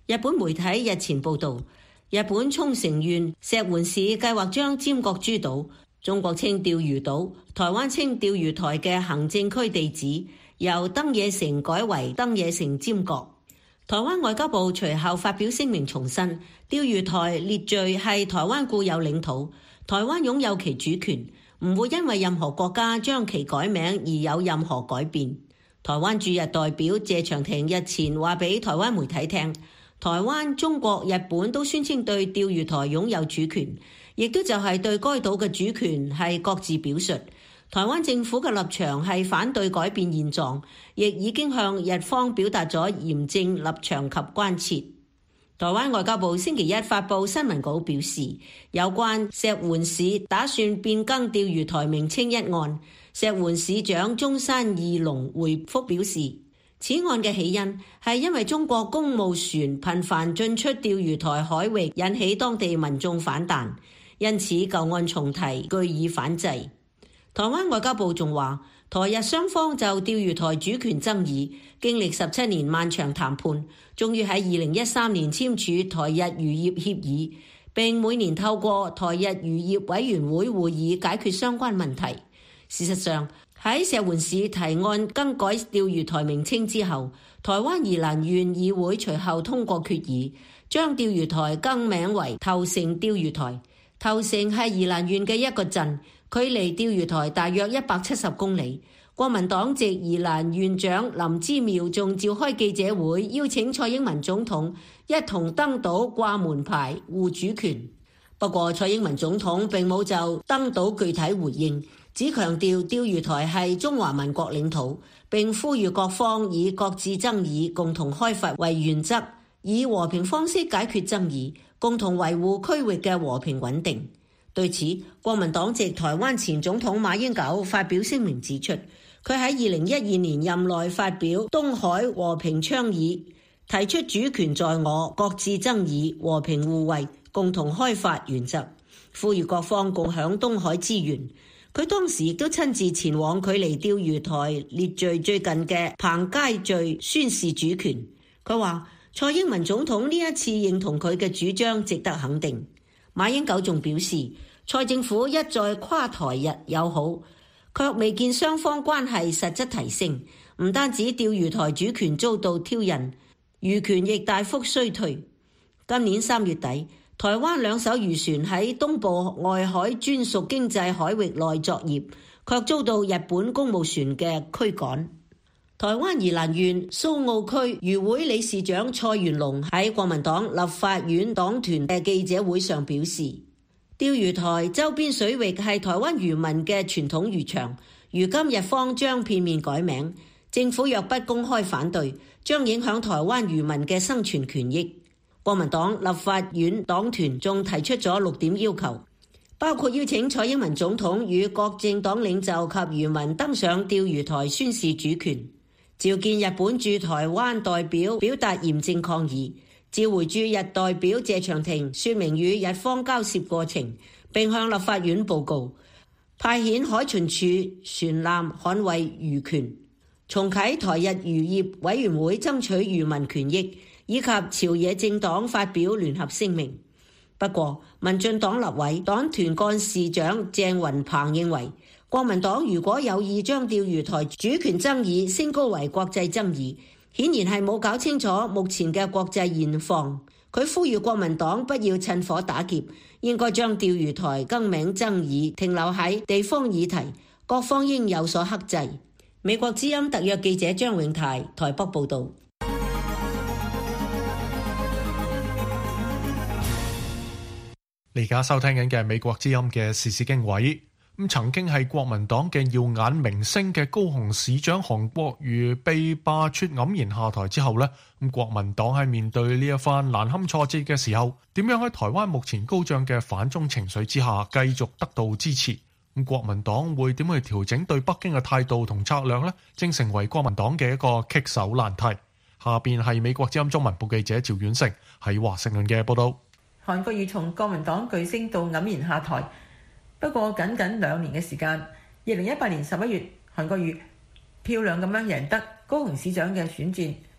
日本媒體日前報道，日本沖繩縣石垣市計劃將尖閣諸島、中國稱釣魚島、台灣稱釣魚台嘅行政區地址由登野城改為登野城尖閣。台灣外交部隨後發表聲明重申，釣魚台列嶼係台灣固有領土，台灣擁有其主權，唔會因為任何國家將其改名而有任何改變。台灣駐日代表謝長廷日前話俾台灣媒體聽，台灣、中國、日本都宣稱對釣魚台擁有主權，亦都就係對該島嘅主權係各自表述。台灣政府嘅立場係反對改變現狀，亦已經向日方表達咗嚴正立場及關切。台灣外交部星期一發布新聞稿表示，有關石垣市打算變更釣魚台名稱一案，石垣市長中山義隆回覆表示，此案嘅起因係因為中國公務船頻繁進出釣魚台海域，引起當地民眾反彈，因此舊案重提，據以反制。台灣外交部仲話，台日雙方就釣魚台主權爭議經歷十七年漫長談判，終於喺二零一三年簽署台日漁業協議，並每年透過台日漁業委員會會議解決相關問題。事實上，喺石垣市提案更改釣魚台名稱之後，台灣宜蘭縣議會隨後通過決議，將釣魚台更名為頭城釣魚台。頭城係宜蘭縣嘅一個鎮，距離釣魚台大約一百七十公里。國民黨籍宜蘭縣長林姿妙仲召開記者會，邀請蔡英文總統一同登島掛門牌護主權。不過蔡英文總統並冇就登島具體回應，只強調釣魚台係中華民國領土，並呼籲各方以各自爭議共同開發為原則，以和平方式解決爭議，共同維護區域嘅和平穩定。對此，國民黨籍台灣前總統馬英九發表聲明指出，佢喺二零一二年任內發表東海和平倡議，提出主權在我，各自爭議，和平互惠，共同開發原則，呼籲各方共享東海資源。佢當時亦都親自前往距離釣魚台列嶼最近嘅澎街嶼宣示主權。佢話蔡英文總統呢一次認同佢嘅主張，值得肯定。馬英九仲表示，蔡政府一再跨台日友好，卻未見雙方關係實質提升。唔單止釣魚台主權遭到挑釁，漁權亦大幅衰退。今年三月底，台灣兩艘漁船喺東部外海專屬經濟海域內作業，卻遭到日本公務船嘅驅趕。台灣宜蘭縣蘇澳區漁會理事長蔡元龍喺國民黨立法院黨團嘅記者會上表示，釣魚台周邊水域係台灣漁民嘅傳統漁場，如今日方將片面改名，政府若不公開反對，將影響台灣漁民嘅生存權益。國民黨立法院黨團仲提出咗六點要求，包括邀請蔡英文總統與各政黨領袖及漁民登上釣魚台宣示主權，召見日本駐台灣代表表達嚴正抗議，召回駐日代表謝長廷說明與日方交涉過程，並向立法院報告，派遣海巡署船艦捍衛漁權，重啟台日漁業委員會爭取漁民權益，以及朝野政黨發表聯合聲明。不過民進黨立委黨團幹事長鄭雲鵬認為，國民黨如果有意將釣魚台主權爭議升高為國際爭議，顯然係冇搞清楚目前嘅國際現況。佢呼籲國民黨不要趁火打劫，應該將釣魚台更名爭議停留喺地方議題，各方應有所克制。美國之音特約記者張永泰台北報道。 你而家收聽緊嘅美國之音嘅時事經緯。咁曾經係國民黨嘅耀眼明星嘅高雄市長韓國瑜被罷黜黯然下台之後呢，咁國民黨喺面對呢一番難堪挫折嘅時候，點樣喺台灣目前高漲嘅反中情緒之下繼續得到支持？咁國民黨會點去調整對北京嘅態度同策略呢？正成為國民黨嘅一個棘手難題。下邊係美國之音中文部記者趙遠成喺華盛頓嘅報道。 韓國瑜從國民黨巨星到黯然下台，不過僅僅兩年嘅時間。二零一八年十一月，韓國瑜漂亮咁樣贏得高雄市長嘅選戰，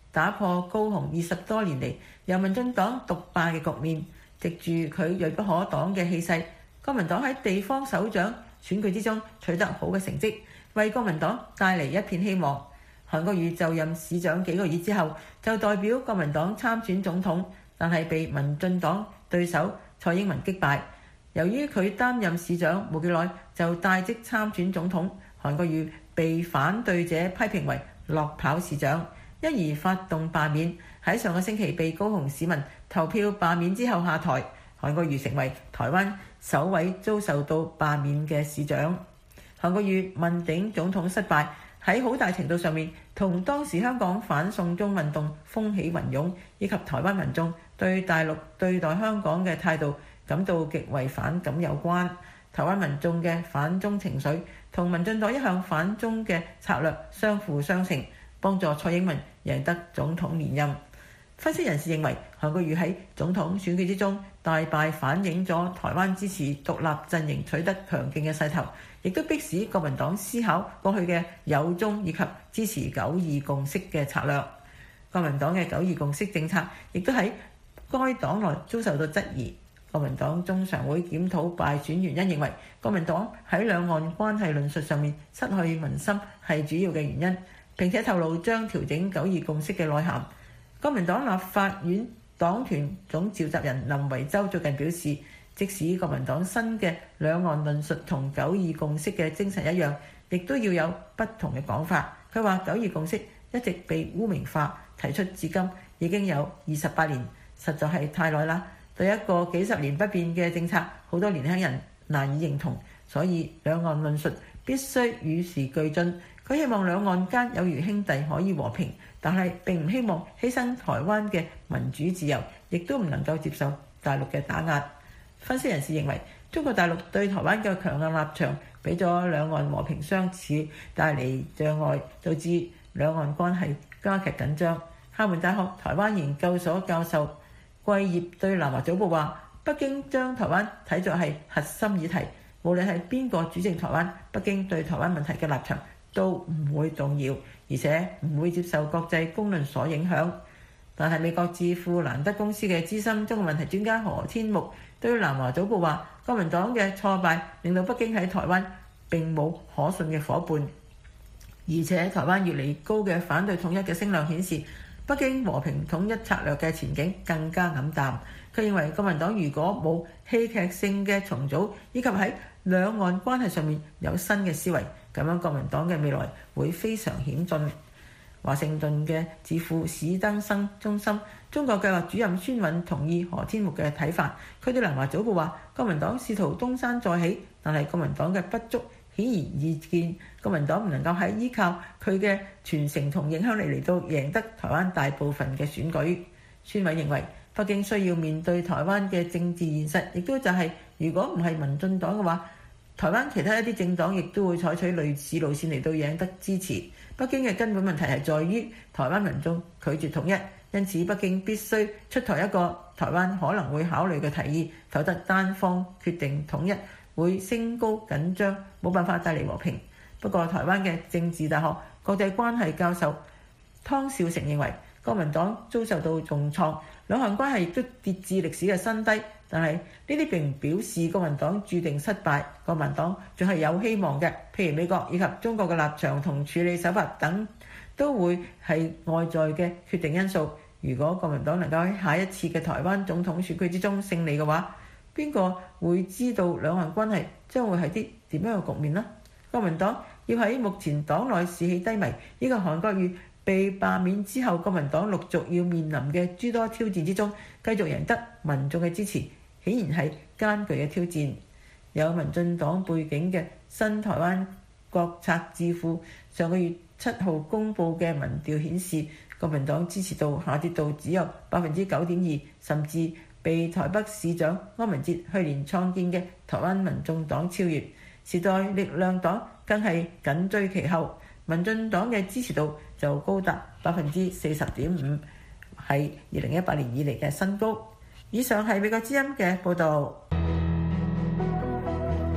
打破高雄二十多年嚟由民進黨獨霸嘅局面。藉住佢銳不可擋嘅氣勢，國民黨喺地方首長選舉之中取得好嘅成績，為國民黨帶嚟一片希望。韓國瑜就任市長幾個月之後，就代表國民黨參選總統，但係被民進黨對手蔡英文擊敗。由於佢擔任市長冇幾耐就帶職參選總統，韓國瑜被反對者批評為落跑市長，因而發動罷免。喺上個星期被高雄市民投票罷免之後下台，韓國瑜成為台灣首位遭受到罷免嘅市長。韓國瑜問鼎總統失敗，喺好大程度上面同當時香港反送中運動風起雲湧，以及台灣民眾對大陸對待香港嘅態度感到極為反感有關。台灣民眾嘅反中情緒同民進黨一向反中嘅策略相輔相成，幫助蔡英文贏得總統連任。分析人士認為，韓國瑜喺總統選舉之中大敗，反映咗台灣支持獨立陣營取得強勁嘅勢頭，亦都迫使國民黨思考過去嘅有中以及支持九二共識嘅策略。國民黨嘅九二共識政策亦都喺該黨內遭受到質疑。國民黨中常會檢討敗選原因，認為國民黨喺兩岸關係論述上面失去民心係主要嘅原因，並且透露將調整九二共識嘅內涵。國民黨立法院黨團總召集人林維洲最近表示，即使國民黨新嘅兩岸論述同九二共識嘅精神一樣，亦都要有不同嘅講法。佢話九二共識一直被污名化，提出至今已經有二十八年，實在係太耐啦。對一個幾十年不變嘅政策，好多年輕人難以認同，所以兩岸論述必須與時俱進。佢希望兩岸間有如兄弟可以和平，但係並唔希望犧牲台灣嘅民主自由，亦都唔能夠接受大陸嘅打壓。分析人士認為，中國大陸對台灣嘅強硬立場，俾咗兩岸和平相處帶嚟障礙，導致兩岸關係加劇緊張。廈門大學台灣研究所教授季業對南華早報話，北京將台灣睇作係核心議題，無論係邊個主政台灣，北京對台灣問題嘅立場都唔會動搖，而且唔會接受國際公論所影響。但係美國智庫蘭德公司嘅資深中國問題專家何天木對南華早報話，國民黨嘅挫敗令到北京喺台灣並冇可信嘅伙伴，而且台灣越嚟越高嘅反對統一嘅聲量顯示，北京和平統一策略嘅前景更加黯淡。佢認為國民黨如果冇戲劇性嘅重組，以及喺兩岸關係上面有新嘅思維，咁樣國民黨嘅未來會非常險峻。華盛頓嘅智庫史登生中心中國計劃主任孫韻同意何天木嘅睇法。佢對南華早報話，國民黨試圖東山再起，但係國民黨嘅不足顯而易見，國民黨唔能夠喺依靠佢嘅傳承同影響力嚟到贏得台灣大部分嘅選舉。孫韻認為，北京需要面對台灣嘅政治現實，亦都就係、是、如果唔係民進黨嘅話，台灣其他一啲政黨亦都會採取類似路線嚟到贏得支持。北京嘅根本問題係在於台灣民眾拒絕統一，因此北京必須出台一個台灣可能會考慮嘅提議，否則單方決定統一會升高緊張，冇辦法帶嚟和平。不過台灣嘅政治大學國際關係教授湯兆成認為，國民黨遭受到重創，兩岸關係亦都跌至歷史嘅新低，但係呢啲並唔表示國民黨注定失敗，國民黨仲係有希望嘅。譬如美國以及中國嘅立場同處理手法等，都會係外在嘅決定因素。如果國民黨能夠喺下一次嘅台灣總統選舉之中勝利嘅話，邊個會知道兩岸關係將會係啲點樣嘅局面呢？國民黨要喺目前黨內士氣低迷，呢個韓國瑜被罷免之後，國民黨陸續要面臨嘅諸多挑戰之中，繼續贏得民眾嘅支持，顯然係艱巨嘅挑戰。有民進黨背景嘅新台灣國策智庫上個月七號公佈嘅民調顯示，國民黨支持度下跌到只有百分之九點二，甚至被台北市長柯文哲去年創建嘅台灣民眾黨超越，時代力量黨更係緊追其後。民進黨嘅支持度就高達百分之四十點五，係二零一八年以嚟嘅新高。以上係美國之音嘅報導。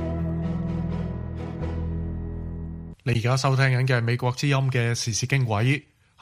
你而家收聽緊嘅美國之音嘅時事經緯。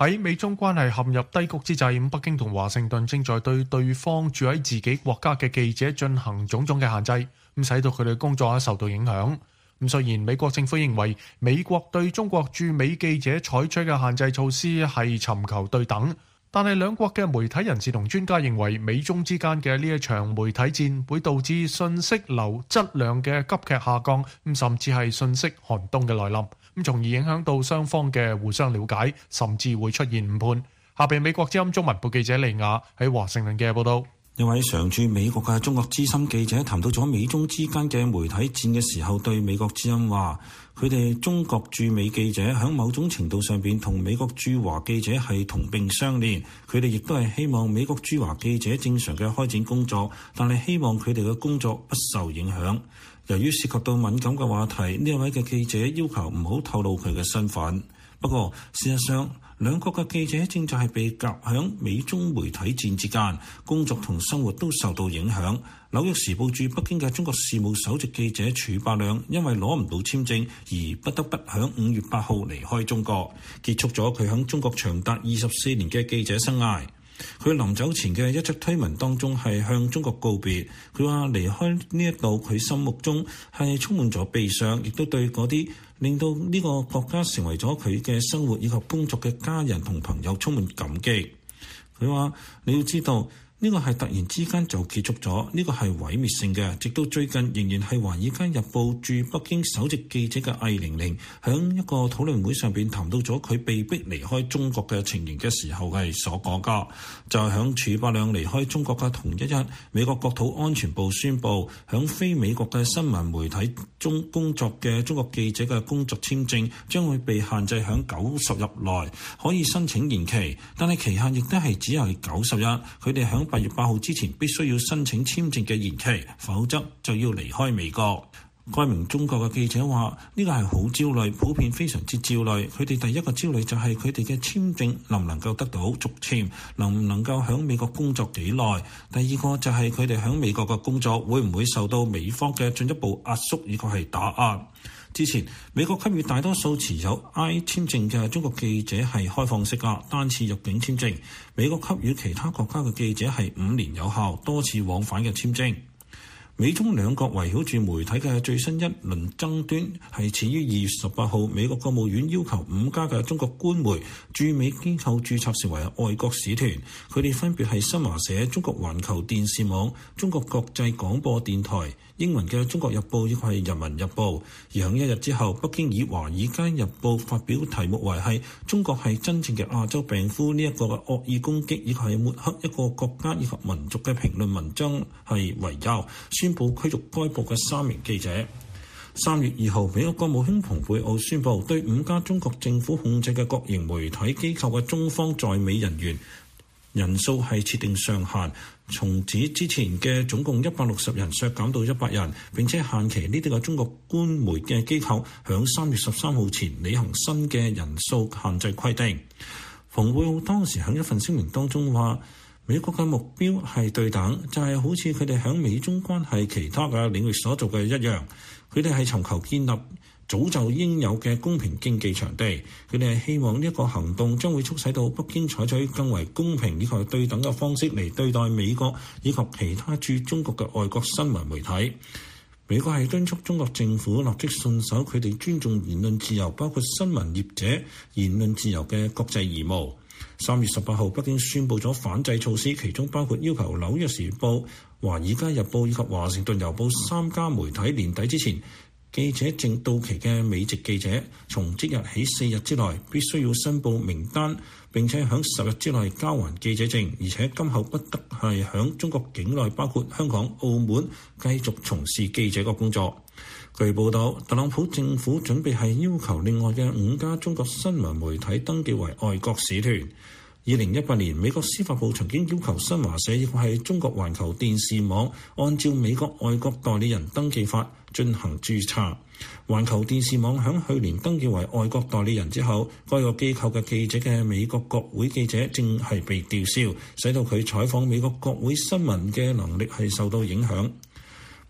喺美中關係陷入低谷之際，北京同華盛頓正在對對方駐喺自己國家嘅記者進行種種嘅限制，咁使到佢哋工作受到影響。咁雖然美國政府認為美國對中國駐美記者採取嘅限制措施係尋求對等，但係兩國嘅媒體人士同專家認為，美中之間嘅呢一場媒體戰會導致信息流質量嘅急劇下降，咁甚至係信息寒冬嘅來臨，咁從而影響到雙方嘅互相了解，甚至會出現誤判。下邊美國之音中文部記者利亞喺華盛頓嘅報道。 一位常駐美國嘅中國資深記者談到咗美中之間嘅媒體戰嘅時候，對美國之音話：佢哋中國駐美記者喺某種程度上邊同美國駐華記者係同病相憐，佢哋亦都係希望美國駐華記者正常嘅開展工作，但係希望佢哋嘅工作不受影響。由於涉及到敏感嘅話題，呢一位嘅記者要求唔好透露佢嘅身份。不過事實上，兩國嘅記者正在係被夾響美中媒體戰之間，工作同生活都受到影響。紐約時報駐北京嘅中國事務首席記者褚伯亮因為攞唔到簽證而不得不響五月八號離開中國，結束咗佢響中國長達二十四年嘅記者生涯。佢臨走前嘅一則推文當中係向中國告別，佢話離開呢一度佢心目中係充滿咗悲傷，亦都對嗰啲令到呢個國家成為咗佢嘅生活以及工作嘅家人同朋友充滿感激。佢話你要知道，呢個係突然之間就結束咗，呢個係毀滅性嘅。直到最近仍然係《華爾街日報》駐北京首席記者嘅魏玲玲響一個討論會上邊談到咗佢被逼離開中國嘅情形嘅時候係所講噶，就係響褚伯亮離開中國嘅同一日，美國國土安全部宣布響非美國嘅新聞媒體中工作嘅中國記者嘅工作簽證將會被限制響九十日內可以申請延期，但係期限亦都係只係九十日，佢哋響八月八號之前必須要申請簽證嘅延期，否則就要離開美國。該名中國嘅記者話：呢個係好焦慮，普遍非常之焦慮。佢哋第一個焦慮就係佢哋嘅簽證能唔能夠得到續簽，能唔能夠喺美國工作幾耐。第二個就係佢哋喺美國嘅工作會唔會受到美方嘅進一步壓縮，以及係打壓。之前美國給予大多數持有 I 簽證嘅中國記者係開放式嘅單次入境簽證，美國給予其他國家嘅記者係五年有效多次往返嘅簽證。美中兩國圍繞住媒體嘅最新一輪爭端係始於二月十八號，美國國務院要求五家嘅中國官媒駐美機構註冊成為外國使團，佢哋分別係新華社、中國環球電視網、中國國際廣播電台、英文嘅《中國日報》亦係《人民日報》。而響一日之後，北京以《華爾街日報》發表題目為係中國係真正嘅亞洲病夫呢一個嘅惡意攻擊，以及係抹黑一個國家以及民族嘅評論文章係為由，宣布驅逐該報嘅三名記者。三月二號，美國國務卿蓬佩奧宣布對五家中國政府控制嘅國營媒體機構嘅中方在美人員人數係設定上限，從此之前嘅總共一百六十人削減到一百人，並且限期呢啲嘅中國官媒嘅機構響三月十三號前履行新嘅人數限制規定。蓬佩奧當時喺一份聲明當中話：美國嘅目標係對等，就係、是、好似佢哋喺美中關係其他嘅領域所做嘅一樣，佢哋係尋求建立早就應有嘅公平競技場地，佢哋係希望呢一個行動將會促使到北京採取更為公平以及對等嘅方式嚟對待美國以及其他駐中國嘅外國新聞媒體。美國係敦促中國政府立即信守佢哋尊重言論自由，包括新聞業者言論自由嘅國際義務。三月十八號，北京宣布咗反制措施，其中包括要求紐約時報、華爾街日報以及華盛頓郵報三家媒體年底之前記者證到期嘅美籍記者，從即日起四日之內必須要申報名單，並且喺十日之內交還記者證，而且今後不得係喺中國境內，包括香港、澳門繼續從事記者嘅工作。據報道，特朗普政府準備係要求另外嘅五家中國新聞媒體登記為外國使團。二零一八年，美國司法部曾經要求新華社亦係中國環球電視網按照美國外國代理人登記法進行註冊。環球電視網響去年登記為外國代理人之後，該個機構嘅記者嘅美國國會記者正係被吊銷，使到佢採訪美國國會新聞嘅能力係受到影響。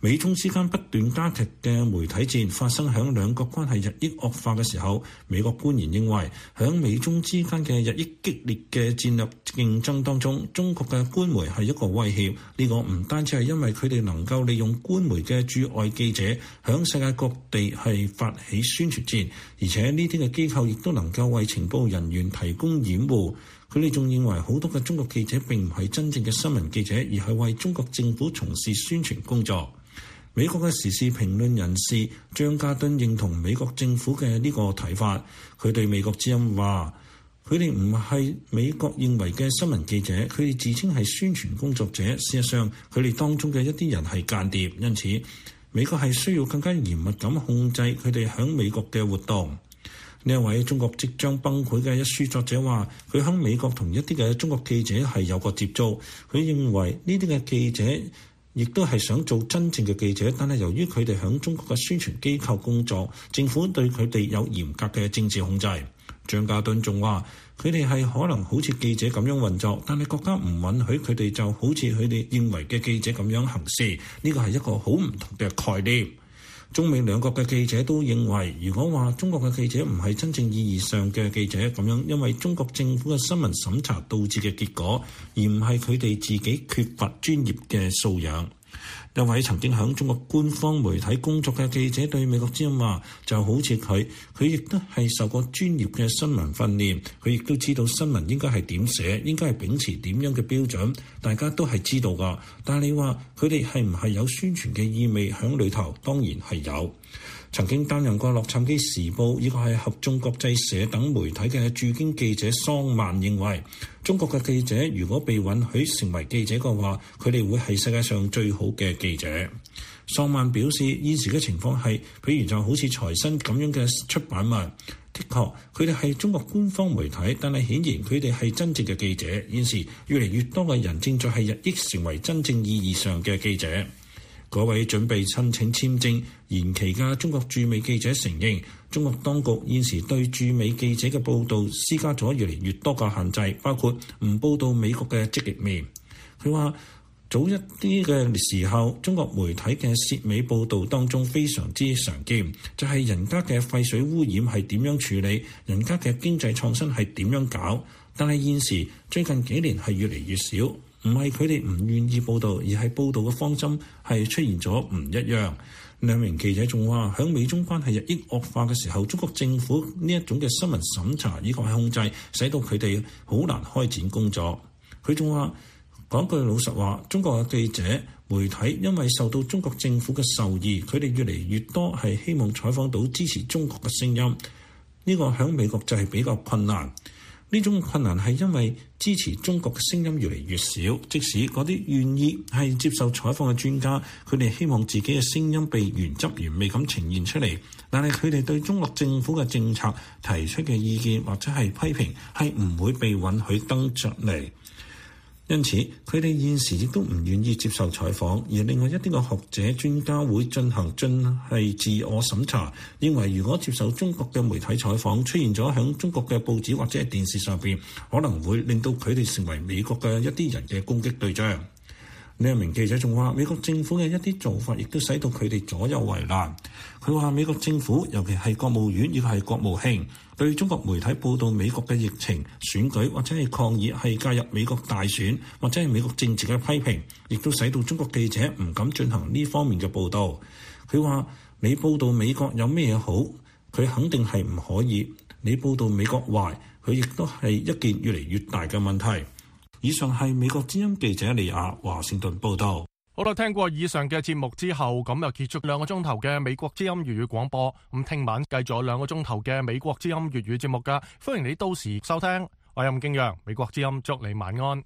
美中之間不斷加劇嘅媒體戰發生響兩國關係日益惡化嘅時候，美國官員認為響美中之間嘅日益激烈嘅戰略競爭當中，中國嘅官媒係一個威脅。呢個唔單止係因為佢哋能夠利用官媒嘅駐外記者響世界各地係發起宣傳戰，而且呢啲嘅機構亦都能夠為情報人員提供掩護。佢哋仲認為好多嘅中國記者並唔係真正嘅新聞記者，而係為中國政府從事宣傳工作。美國嘅時事評論人士張家敦認同美國政府嘅呢個睇法。佢對美國之音話：佢哋唔係美國認為嘅新聞記者，佢哋自稱係宣傳工作者。事實上，佢哋當中嘅一啲人係間諜，因此美國係需要更加嚴密咁控制佢哋喺美國嘅活動。呢一位中國即將崩潰嘅一書作者話：佢喺美國同一啲嘅中國記者係有個接觸，佢認為呢啲嘅記者亦都係想做真正嘅記者，但係由於佢哋喺中國嘅宣傳機構工作，政府對佢哋有嚴格嘅政治控制。張家敦仲話：佢哋係可能好似記者咁樣運作，但係國家唔允許佢哋就好似佢哋認為嘅記者咁樣行事。呢個係一個好唔同嘅概念。中美兩國嘅記者都認為，如果話中國嘅記者唔係真正意義上嘅記者咁樣，因為中國政府嘅新聞審查導致嘅結果，而唔係佢哋自己缺乏專業嘅素養。一位曾經喺中國官方媒體工作嘅記者對美國之音話：就好似佢，佢亦都係受過專業嘅新聞訓練，佢亦都知道新聞應該係點寫，應該係秉持點樣嘅標準，大家都係知道㗎。但係你話佢哋係唔係有宣傳嘅意味喺裏頭？當然係有。曾經擔任過洛杉磯時報以及係合眾國際社等媒體嘅駐京記者桑曼認為，中國嘅記者如果被允許成為記者嘅話，佢哋會係世界上最好嘅記者。桑曼表示，現時嘅情況係，譬如就好似財新咁樣嘅出版物，的確佢哋係中國官方媒體，但係顯然佢哋係真正嘅記者。現時越嚟越多嘅人正在係日益成為真正意義上嘅記者。嗰位準備申請簽證延期嘅中國駐美記者承認，中國當局現時對駐美記者嘅報導施加咗越嚟越多嘅限制，包括唔報導美國嘅積極面。佢話早一啲嘅時候，中國媒體嘅涉美報導當中非常之常見，就係人家嘅廢水污染係點樣處理，人家嘅經濟創新係點樣搞。但係現時最近幾年係越嚟越少。唔係佢哋唔願意報導，而係報導嘅方針係出現咗唔一樣。兩名記者仲話，響美中關係日益惡化嘅時候，中國政府呢一種嘅新聞審查以及係控制，使到佢哋好難開展工作。佢仲話，講句老實話，中國嘅記者媒體因為受到中國政府嘅授意，佢哋越嚟越多係希望採訪到支持中國嘅聲音。呢個響美國就係比較困難。呢種困難係因為支持中國嘅聲音越嚟越少，即使嗰啲願意係接受採訪嘅專家，佢哋希望自己嘅聲音被原汁原味咁呈現出嚟，但係佢哋對中國政府嘅政策提出嘅意見或者係批評係唔會被允許登出嚟。因此，佢哋現時亦都唔願意接受採訪，而另外一啲嘅學者專家會進行進係自我審查，認為如果接受中國嘅媒體採訪，出現咗喺中國嘅報紙或者係電視上邊，可能會令到佢哋成為美國嘅一啲人嘅攻擊對象。呢一名記者仲話，美國政府嘅一啲做法亦都使到佢哋左右為難。佢話美國政府尤其係國務院亦係國務卿對中國媒體報導美國嘅疫情、選舉或者係抗議係介入美國大選或者係美國政治嘅批評，亦都使到中國記者唔敢進行呢方面嘅報導。佢話你報導美國有咩好，佢肯定係唔可以；你報導美國壞，佢亦都係一件越嚟越大嘅問題。以上係美國之音記者利亞華盛頓報道。 好啦，聽過以上嘅節目之後，咁又結束兩個鐘頭嘅美國之音粵語廣播。咁聽晚繼續兩個鐘頭嘅美國之音粵語節目噶，歡迎你到時收聽。我係任敬陽，美國之音祝你晚安。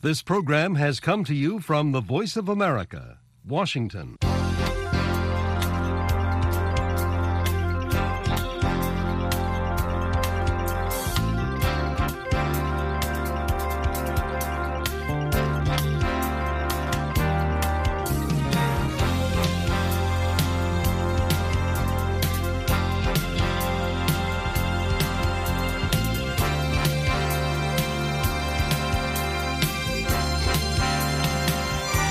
This program has come to you from the Voice of America, Washington.